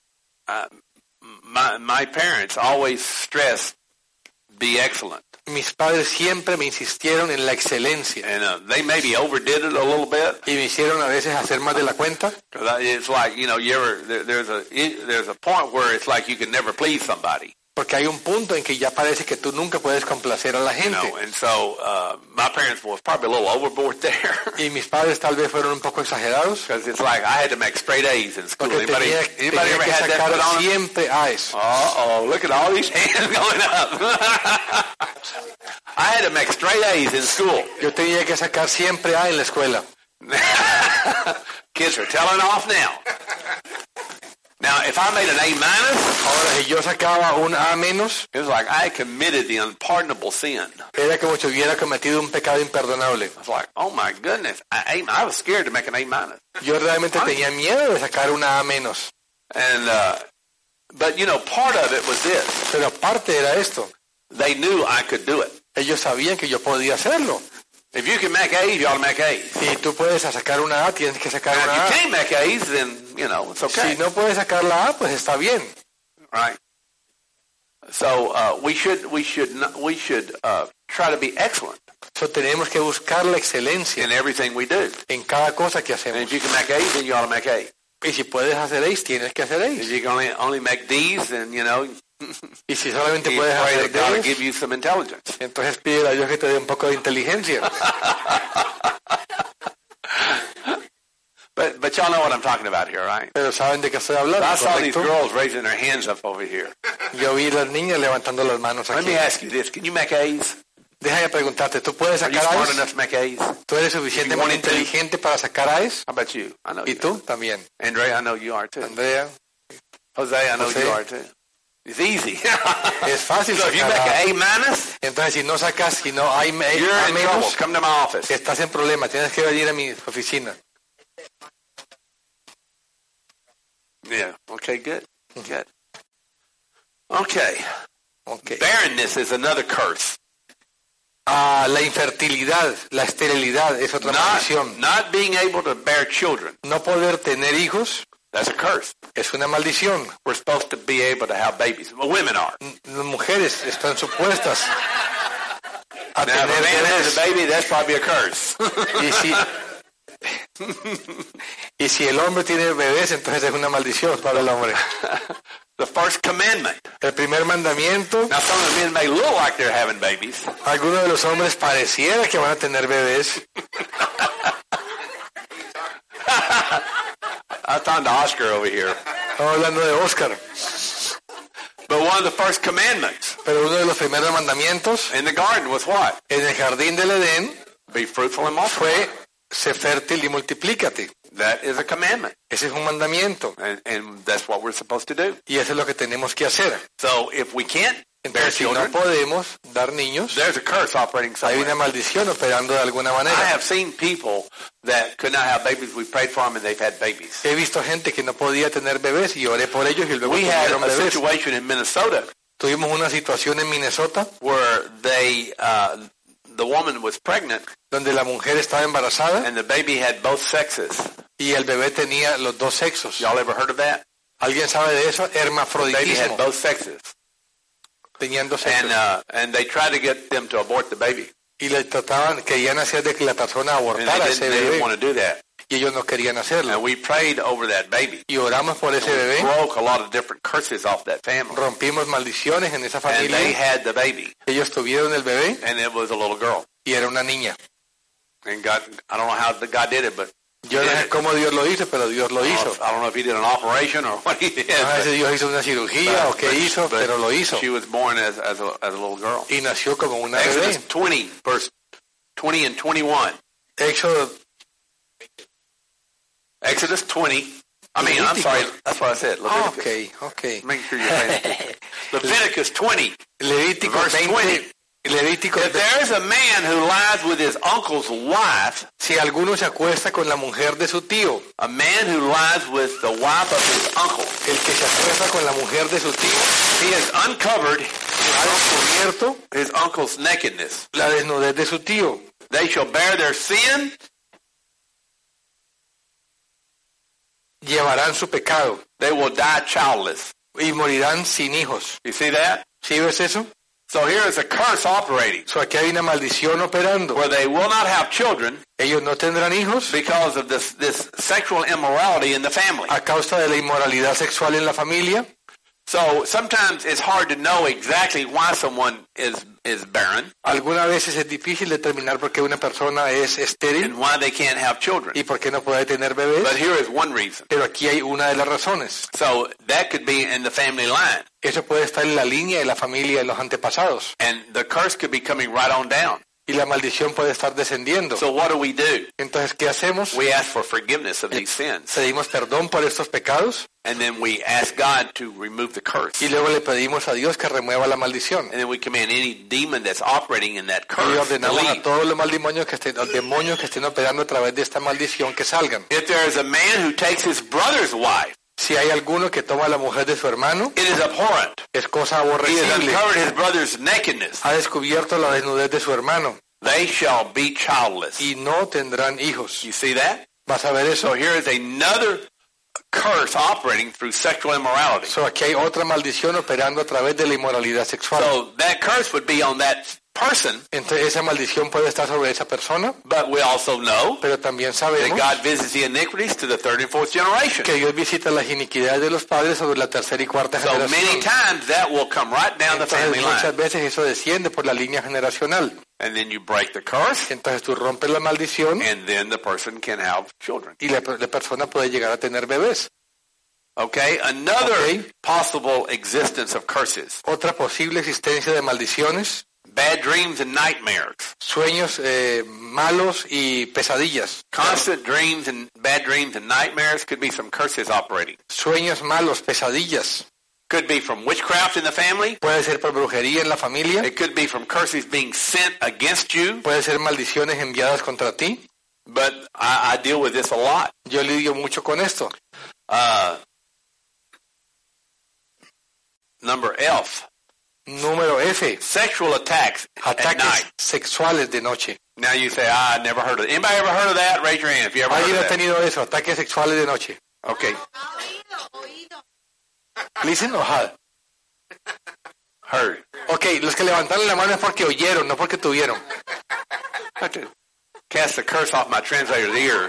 my parents always stressed be excellent, Mis padres siempre me insistieron en la excelencia and they maybe overdid it a little bit. y me hicieron a veces hacer más de la cuenta. Cause it's like, you know, there's a point where it's like you can never please somebody. Porque hay un punto en que ya parece que tú nunca puedes complacer a la You gente. know, and so my parents was probably a little overboard there, Y mis padres tal vez fueron un poco exagerados. because it's like I had to make straight A's in school. Porque Anybody tenía ever que had that sacar put on them? siempre A's. Uh-oh, look at all these hands going up. I had to make straight A's in school. Yo tenía que sacar siempre A en la escuela. Kids are telling off now. Now, if I made an A minus, Ahora, si yo sacaba un A menos, it was like I committed the unpardonable sin. era como si hubiera cometido un pecado imperdonable. I was like, oh my goodness, I was scared to make an A minus. Yo realmente tenía miedo de sacar una A menos. And, but you know, part of it was this. Pero aparte era esto. They knew I could do it. Ellos sabían que yo podía hacerlo. If you can make A's, you ought to make A's. Si tú puedes sacar una A, tienes que sacar Now, una if A. you can't make A's, then, you know, it's okay. Si no puedes sacar la A, pues está bien. Right? So we should try to be excellent. So, tenemos que buscar la excelencia in everything we do. en cada cosa que And hacemos. if you can make A's, then you ought to make A. Y si puedes hacer A's, tienes que hacer If A's. you can only make D's, then, you know, Y si solamente you puedes pray hacer that God will D's, give you some intelligence. entonces pide a Dios que te dé un poco de inteligencia. But y'all know what I'm talking about here, right? Pero saben de qué estoy hablando, I saw these ¿correcto? girls raising their hands up over here. Yo vi las niñas levantando las manos Let aquí. me ask you this. Can you make A's? Déjame preguntarte, ¿tú puedes Are you sacar smart A's? enough to make A's? How ¿Tú eres suficientemente wanted to. inteligente para sacar A's? about you? I know ¿Y you tú? También. are. Andre, I know you are too. Andrea, Jose, I know Jose. you are too. It's easy. es fácil So if you sacar make A. an A minus, Entonces, si no sacas, si no hay you're A in trouble. menos, Come to my office. estás en problema. Tienes que venir a mi oficina. Yeah. Okay, good. Good. Okay. Okay. Barrenness is another curse. La infertilidad, la esterilidad es otra maldición. Not being able to bear children. No poder tener hijos That's a curse. es una maldición. We're supposed to be able to have babies. Well, women are. Las mujeres están supuestas a Now, if a tener man has a bebés. baby, that's probably a curse. Y si el hombre tiene bebés, entonces es una maldición para el hombre. The first commandment. El primer mandamiento, Now, some of the men may look like they're having babies. algunos de los hombres pareciera que van a tener bebés. I'm talking to Oscar over here. Estamos hablando de Oscar. But one of the first commandments Pero uno de los primeros mandamientos in the garden was what? en el jardín del Edén Be fruitful and multiply. fue sé fértil y multiplícate. That is a commandment. Ese es un mandamiento. And that's what we're supposed to do. Y eso es lo que tenemos que hacer. So if we can't bear Entonces, si no children, podemos dar niños, there's a curse operating hay una somewhere. maldición operando de alguna I manera. have seen people that could not have babies. We prayed for them and they've had babies. He visto gente que no podía tener bebés y oré por ellos y luego We had tuvieron a bebés. situation in Minnesota Tuvimos una situación en Minnesota where the woman was pregnant donde la mujer estaba embarazada and the baby had both sexes. y el bebé tenía los dos sexos. Y'all ever heard of that? ¿Alguien sabe de eso? The baby had Hermafroditismo. both sexes. Tenían dos sexos. And they tried to get them to abort the baby. Y le trataban, querían hacer de que la persona And abortara a ese they didn't bebé. want to do that. Y ellos no querían hacerlo. And we prayed over that baby. Y oramos por ese We bebé. broke a lot of different curses off that family. Rompimos maldiciones en esa And they familia. had the baby. Ellos tuvieron el bebé And it was a little girl. y era una niña. And God, I don't know how God did it, but Yo no sé cómo Dios lo hizo, pero Dios lo hizo. I don't know if he did an operation or what he did. A veces Dios hizo una cirugía o qué hizo, but pero lo hizo. She was born as a little girl. Y nació como una Exodus bebé. 20, verse 20 and 21. Éxodo, Exodus 20. I'm sorry, that's what I said. Leviticus. ok. Make sure you're paying Leviticus 20. Levítico Verse 20. 20. Levítico If there is a man who lies with his uncle's wife, Si alguno se acuesta con la mujer de su tío, a man who lies with the wife of his uncle, el que se acuesta con la mujer de su tío, he has uncovered ha descubierto his uncle's nakedness. la desnudez de su tío. They shall bear their sin, Llevarán su pecado they will die childless. y morirán sin hijos. You see that? ¿Sí ves eso? So here is a curse operating, So, aquí hay una maldición operando. where they will not have children Ellos no tendrán hijos because of this sexual immorality in the family. a causa de la inmoralidad sexual en la familia. So sometimes it's hard to know exactly why someone is barren Algunas veces es difícil determinar por qué una persona es estéril and why they can't have children. y por qué no puede tener But bebés, here is one reason. pero aquí hay una de las razones. So that could be in the family line. Eso puede estar en la línea de la familia de los antepasados And the curse could be coming right on down. y la maldición puede estar descendiendo. So what do we do? Entonces, ¿qué hacemos? We ask for forgiveness of these sins. Pedimos perdón por estos pecados And then we ask God to remove the curse. y luego le pedimos a Dios que remueva la maldición. And then we command any demon that's operating in that Y curse to ordenamos a leave. todos los los demonios que estén operando a través de esta maldición que salgan. If there is a man who takes his brother's wife, Si hay alguno que toma la mujer de su hermano, it is abhorrent. es cosa He has aborrecible. uncovered his brother's nakedness. Ha descubierto la desnudez de su hermano They shall be childless. y no tendrán hijos. You see that? ¿Vas a ver eso? So here is another curse operating through sexual immorality. So, aquí hay otra maldición operando a través de la inmoralidad sexual. So that curse would be on that person, entonces esa maldición puede estar sobre esa persona, but we also know pero también that sabemos God visits the iniquities to the third and fourth generation. que Dios visita las iniquidades de los padres sobre la tercera y cuarta So many generación. times that will come right down the Entonces family line. muchas veces eso desciende por la línea generacional. And then you break the curse, Entonces tú rompes la maldición and then the person can have children. y la persona puede llegar a tener bebés. Okay? Another Okay. possible existence of curses. Otra posible existencia de maldiciones, Bad dreams and nightmares. sueños malos y pesadillas. Constant dreams and bad dreams and nightmares could be some curses operating. Sueños malos, pesadillas. Could be from witchcraft in the family. Puede ser por brujería en la familia. It could be from curses being sent against you. Puede ser maldiciones enviadas contra ti. But I deal with this a lot. Yo lidio mucho con esto. Number F. Número F. Sexual attacks at Ataques night. sexuales de noche. Now you say, I never heard of it. Anybody ever heard of that? Raise your hand if you ever heard ¿Alguien of ha that. tenido eso? Ataques sexuales de noche. Okay. Listen or heard? Heard. Ok, los que levantaron la mano es porque oyeron, no porque tuvieron. I have to cast the curse off my translator's ear.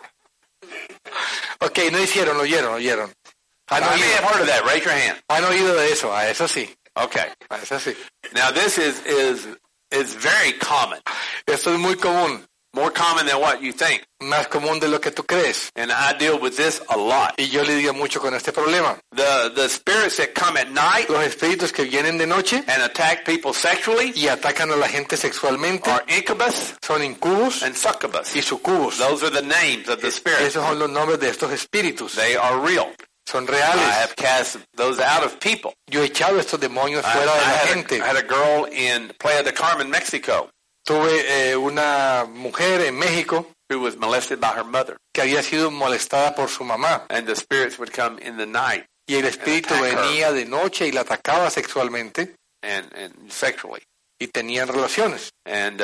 Ok, no hicieron, oyeron. Han I may have oído, heard of that. Raise your hand. han oído de eso, a eso sí, Okay. a eso sí. Now this is very common. Esto es muy común, More common than what you think. más común de lo que tú crees. And I deal with this a lot. Y yo lidio mucho con este problema. The spirits that come at night Los espíritus que vienen de noche and attack people sexually y atacan a la gente sexualmente are incubus son incubus and succubus. y sucubus. Those are the names of the spirits. Esos son los nombres de estos espíritus. They are real. Son I reales. have cast those out of people. Yo he echado estos demonios I fuera de la had gente. I had a girl in Playa del Carmen, Mexico, Tuve una mujer en México who was molested by her mother. que había sido molestada por su mamá. And the spirits would come in the night Y el espíritu attack her. venía de noche y la atacaba sexualmente and sexually. y tenían relaciones. And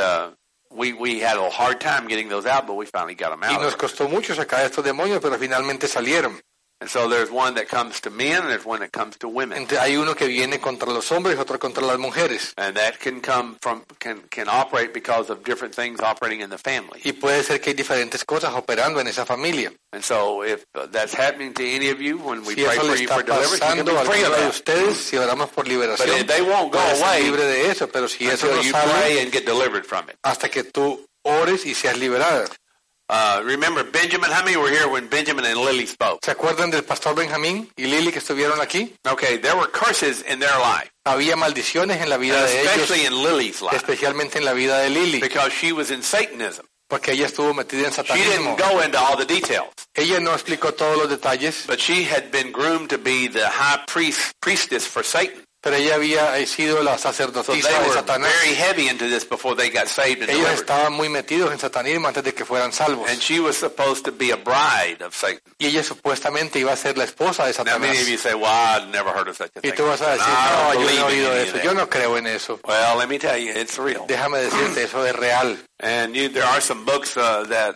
we had a hard time getting those out, but we finally got them Y out. nos costó mucho sacar estos demonios, pero finalmente salieron. And so there's one that comes to men, and there's one that comes to women. Entonces, hay uno que viene contra los hombres y otro contra las mujeres. And that can come from, can operate because of different things operating in the family. Y puede ser que hay diferentes cosas operando en esa familia. And so if that's happening to any of you, when we Si pray eso le for you está for deliverance, you can pasando be a free of alguno de that. ustedes, si oramos por But liberación, they won't go puedes ser away libre de eso. Pero si eso until no you sale pray and get delivered from it. hasta que tú ores y seas liberada. Remember Benjamin? How many were here when Benjamin and Lily spoke? ¿Se acuerdan del pastor Benjamín y Lili que estuvieron aquí? Okay, there were curses in their life, Había maldiciones en la vida and de ellos, especially in Lily's life, especialmente en la vida de Lili, because she was in Satanism. porque ella estuvo metida en She satanismo. didn't go into all the details, Ella no explicó todos los detalles, but she had been groomed to be the high priestess for Satan. pero ella había sido la So sacerdotisa they de were Satanás. very heavy into this before they got saved and Ellos delivered. estaban muy metidos en satanismo antes de que fueran salvos. And she was supposed to be a bride of Satan. Y ella supuestamente iba a ser la esposa de Now many Satanás. of you say, well, I've never heard of such a Y thing. tú vas a decir, I no, don't yo no he believe in oído any of eso, that. yo no creo en eso. Well, let me tell you, it's real. Déjame decirte, eso es real. And there are some books that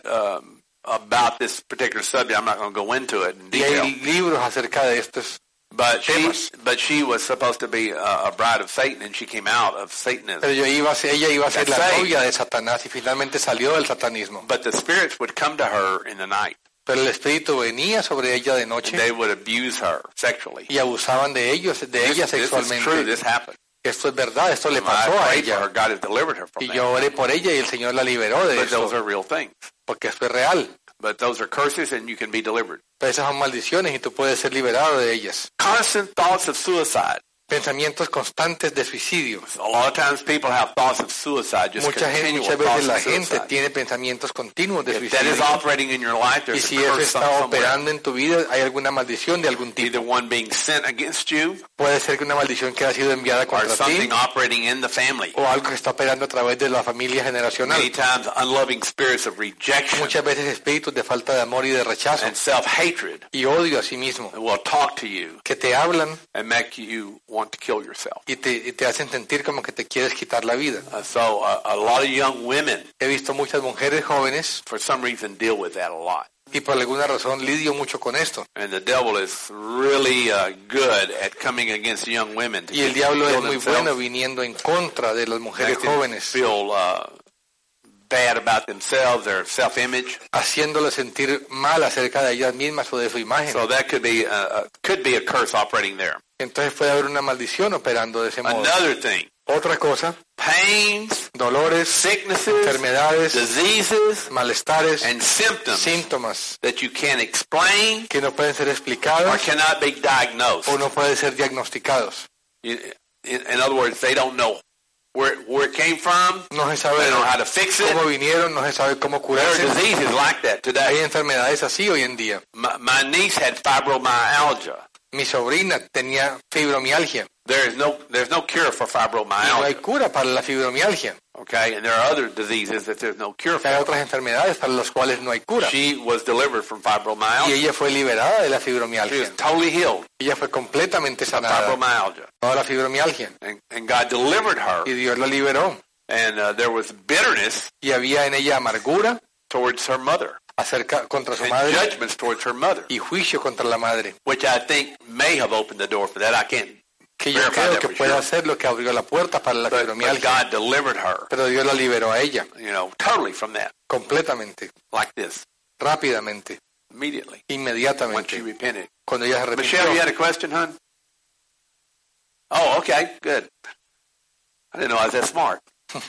about this particular subject. I'm not going to go into it in Y detail. hay libros acerca de estos. But temas. she was supposed to be a bride of Satan, and she came out of Satanism. Pero ella iba a ser la That's right. novia de Satanás y finalmente salió del satanismo. But the spirits would come to her in the night. Pero el espíritu venía sobre ella de And noche they would abuse her sexually. y abusaban de ella This is true. sexualmente. This happened. Esto es verdad, esto le I pasó a prayed for her. ella. God has delivered her from Y that. yo oré por ella y el Señor la liberó de But those eso, are real things. porque esto es real. But those are curses, and you can be delivered. Pero esas son maldiciones y tú puedes ser liberado de ellas. Constant thoughts of suicide. Pensamientos constantes de suicidio. A lot of times people have thoughts of suicide, just Muchas continual veces thoughts la of gente suicide. tiene pensamientos continuos de If that is suicidio. operating in your life, Y there's si a eso curse está somewhere. operando en tu vida, hay alguna maldición de algún tipo. Either one being sent against you Puede ser que una maldición que ha sido enviada or contra ti something operating in the family. o algo que está operando a través de la familia generacional. Many times unloving spirits of rejection Muchas veces espíritus de falta de amor y de rechazo and self-hatred y odio a sí mismo will talk to you que te hablan and make you want to kill yourself. y te hacen sentir como que te quieres quitar la vida. So a lot of young women, He visto muchas mujeres jóvenes for some reason, deal with that a lot. Y por alguna razón lidio mucho con esto. And the devil is really good at coming against young women. To Y el diablo es kill muy themselves. bueno viniendo en contra de las mujeres Make them jóvenes, feel bad about themselves, their self-image. haciéndolas sentir mal acerca de ellas mismas o de su imagen. So that could be a curse operating there. Entonces puede haber una maldición operando de ese modo. Another thing, Otra cosa, pains, dolores, sicknesses, enfermedades, diseases, malestares, and symptoms síntomas that you can't explain que no pueden ser or explicados cannot be diagnosed. o no pueden ser diagnosticados. In other words, they don't know where it came from. No se sabe They don't know how to fix it. cómo vinieron, no se sabe cómo There are curarse. diseases like that Hay today. enfermedades así hoy en día. My niece had fibromyalgia. Mi sobrina tenía fibromialgia There's no cure for y no hay fibromyalgia. cura para la fibromialgia. Okay, and there are other diseases that there's no cure Hay for. otras enfermedades para las cuales no hay cura. She was delivered from Y fibromyalgia. ella fue liberada de la She was fibromialgia. totally healed Ella fue completamente of sanada. fibromyalgia, Toda la fibromialgia. and God delivered her. Y Dios la liberó. And there was bitterness Y había en ella amargura towards her mother contra su and madre judgments towards her mother, y juicio contra la madre. which I think may have opened the door for that. I can't, Que yo verify creo that que for puede sure. hacer lo que abrió la puerta para la But fibromialgia. God delivered her, Pero Dios la liberó a ella. totally from that, Completamente. like this, Rápidamente. immediately, once she Inmediatamente. repented. Cuando ella se Michelle, arrepintió. you had a question, hon? Oh, okay, good. I didn't know I was that smart.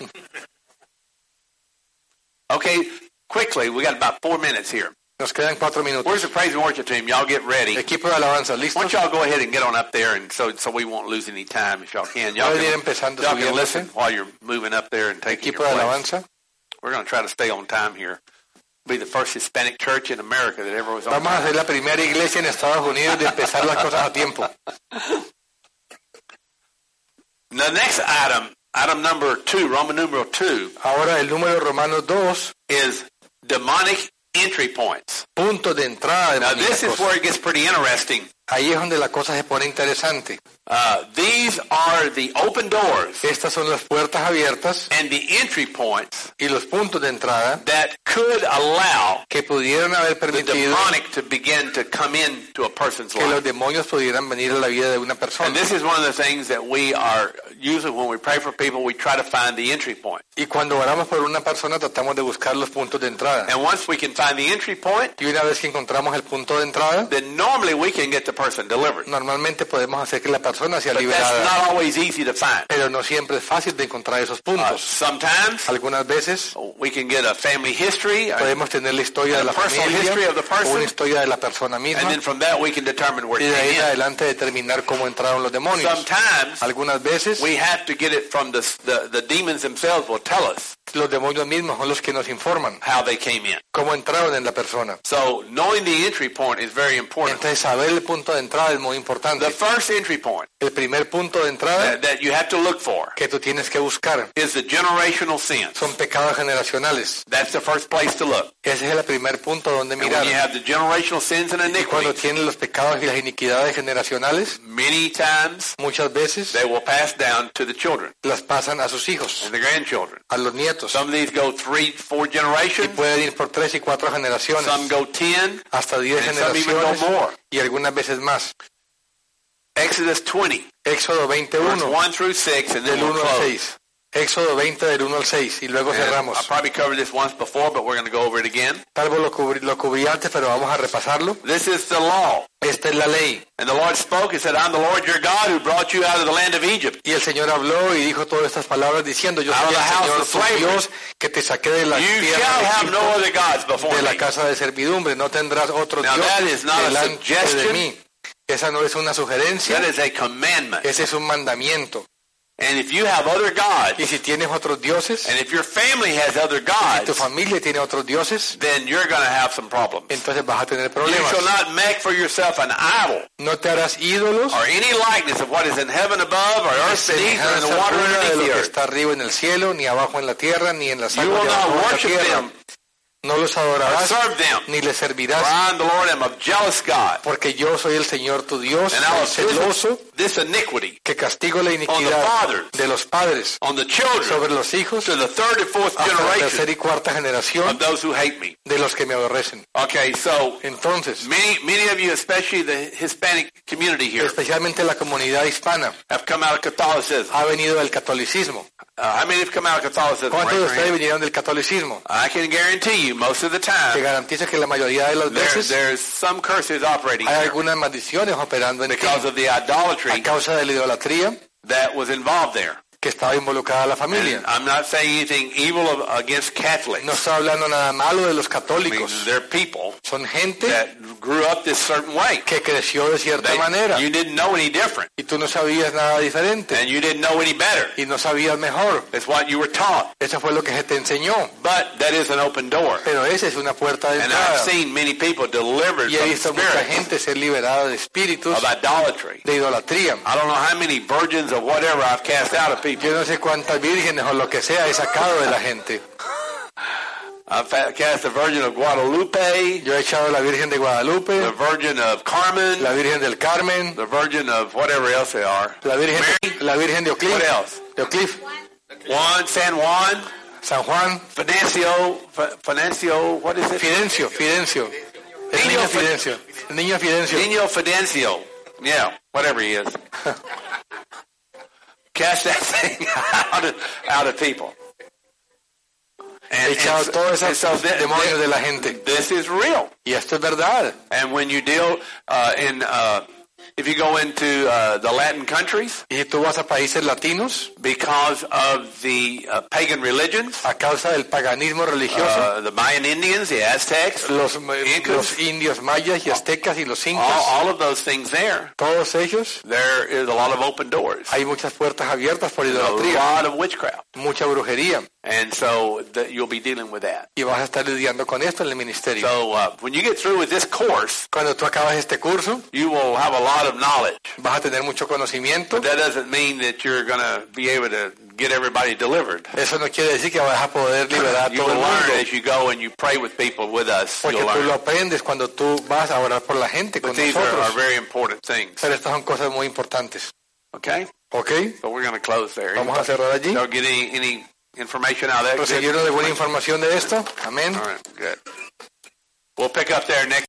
Okay, quickly, we got about 4 minutes here. Nos quedan 4 minutos. Where's the praise and worship team? Y'all get ready. Equipo de alabanza, Why ¿listos? don't y'all go ahead and get on up there, and so we won't lose any time if y'all can. Y'all Pueden ir can, empezando y'all can subiéndose. listen while you're moving up there and taking Equipo your de place. alabanza. We're going to try to stay on time here. Be the first Hispanic church in America that ever was on Vamos a time. ser la primera iglesia en Estados Unidos de empezar las cosas a tiempo. The next item number 2, Roman numeral 2, Ahora el número romano 2, is demonic entry points. puntos de entrada Now this is demoníacos. where it gets pretty interesting. Ahí es donde la cosa se pone interesante. These are the open doors Estas son las puertas abiertas and the entry points y los puntos de entrada that could allow que pudieran haber the permitido demonic to begin to come into a person's que los life. demonios pudieran venir a la vida de una And persona. this is one of the things that we are usually when we pray for people, we try to find the entry point. Y cuando oramos por una persona tratamos de buscar los puntos de entrada. And once we can find the entry point, Y una vez que encontramos el punto de entrada, then normally we can get the person delivered. normalmente podemos hacer que la persona sea But that's liberada. not always easy to find. Pero no siempre es fácil de encontrar esos puntos. Sometimes Algunas veces we can get a family history, podemos tener la historia de la personal familia history of the person, o una historia de la persona and misma then from that we can determine where y it de ahí en came in. adelante determinar cómo entraron los demonios. Sometimes Algunas veces we have to get it from the demons themselves will tell us los demonios mismos son los que nos informan how they came in. cómo entraron en la persona. So knowing the entry point is very important. Entonces saber el punto de entrada es muy The importante. first entry point El primer punto de entrada that you have to look for que tú tienes que buscar is the generational sins. son pecados generacionales. That's the first place to look. Ese es el primer punto donde And mirar. when you have the generational sins and Y cuando iniquities, tienen los pecados y las iniquidades generacionales, many times muchas veces they will pass down to the children las pasan a sus hijos, and the grandchildren. a los nietos. Some of these go 3, 4 Y generations. pueden ir por 3 y 4 generaciones, Some go 10, hasta 10 and some even go generaciones more. y algunas veces más. Exodus 20, Éxodo verse 21, 1 through 6, and then del we'll 1 al close. 6. Éxodo 20 del 1 al 6 y luego And I cerramos. probably covered this once before, but we're going to go over it again. Tal vez lo cubrí antes, pero vamos a repasarlo. This is the law. Esta es la ley. And the Lord spoke and said, I'm the Lord your God who brought you out of the land of Egypt. Y el Señor habló y dijo todas estas palabras diciendo, yo Out soy of the el house Señor of tu slavery. Dios que te saqué de la You tierra shall de have no Egipto, other gods before de la me. casa de servidumbre. No tendrás otro Now that Dios is not a delante de suggestion. mí. Esa no es una sugerencia, That is a commandment. ese es un mandamiento. And if you have other gods, Y si tienes otros dioses, and if your family has other si tu gods, familia tiene otros dioses, then you're going to have some problems. entonces vas a tener You problemas. shall not make for yourself an idol, No te harás ídolos, or any likeness of what is in heaven above, or earth beneath, or in the semejanza water alguna de underneath lo the que earth. está arriba en el cielo, ni abajo en la tierra, ni en las You aguas will debajo not de la worship tierra. them. No los or adorarás serve them. ni les For servirás, I am the Lord, am a jealous God, porque yo soy el Señor tu Dios, and I el will celoso, visit this iniquity que castigo la on the iniquidad fathers, de los padres on the children, sobre los hijos to the third and fourth hasta la generation tercera y cuarta generación of those who hate me. de los que me aborrecen. Okay, so Entonces, many of you, especially the Hispanic community here, especialmente la comunidad hispana, have come out of Catholicism. ha venido del catolicismo. How many have come out of Catholicism? ¿Cuántos de Raise your ustedes hand. vinieron del catolicismo? I can guarantee you, most of the Te time, garantizo que la mayoría de las veces there's some curses operating hay there algunas maldiciones operando en ti because of the a idolatry causa de la idolatría that was involved there. que estaba involucrada la familia. And I'm not saying anything evil against Catholics. No estoy hablando nada malo de los I mean, católicos. they're people Son gente that grew up this certain way. que creció de cierta manera You didn't know any different, y tú no sabías nada diferente and you didn't know any better. y no sabías mejor. It's what you were taught. Eso fue lo que se te enseñó. But that is an open door. Pero esa es una puerta de And I've entrada. seen many people delivered Y he from visto mucha spirits gente ser liberada de espíritus of idolatry. de idolatría. I don't know how many virgins or whatever I've cast out of people. Yo no sé cuántas vírgenes o lo que sea he sacado de la gente. I've cast the Virgin of Guadalupe, Yo he echado la Virgen de the Guadalupe, Virgin of Carmen, la Virgen del Carmen, the Virgin of whatever else they are. la Virgen de What Oclif, else? de Oclif, San Juan, San Juan, Fidencio, what is it? Fidencio. El niño Fidencio. El niño Fidencio. Niño Fidencio. Yeah, whatever he is. Cast that thing out of people. He echado todos esos demonios de la gente. This is real. Y esto es verdad. And when you deal if you go into the Latin countries, Y si tú vas a países latinos, because of the pagan religions, a causa del paganismo religioso, the Mayan Indians, the Aztecs, los Incas, indios mayas y aztecas y los incas, all of those things there, todos ellos, there is a lot of open doors, hay muchas puertas abiertas por a idolatría, lot of witchcraft. mucha brujería. And so you'll be dealing with that. Y vas a estar lidiando con esto en el ministerio. So when you get through with this course, Cuando tú acabas este curso, you will have a lot of knowledge. vas a tener mucho conocimiento. But that doesn't mean that you're going to be able to get everybody delivered. Eso no quiere decir que vas a poder liberar a You todo will el learn mundo. as you go and you pray with people with us. Porque You'll tú lo learn. aprendes cuando tú vas a orar por la gente con But these are nosotros. very important things. Pero estas son cosas muy importantes. Okay? ¿Ok? So we're going to close there. Vamos a cerrar allí. Don't get any information out of that. Good? ¿Recibieron de buena información de esto? Amén. All right, good. We'll pick up there next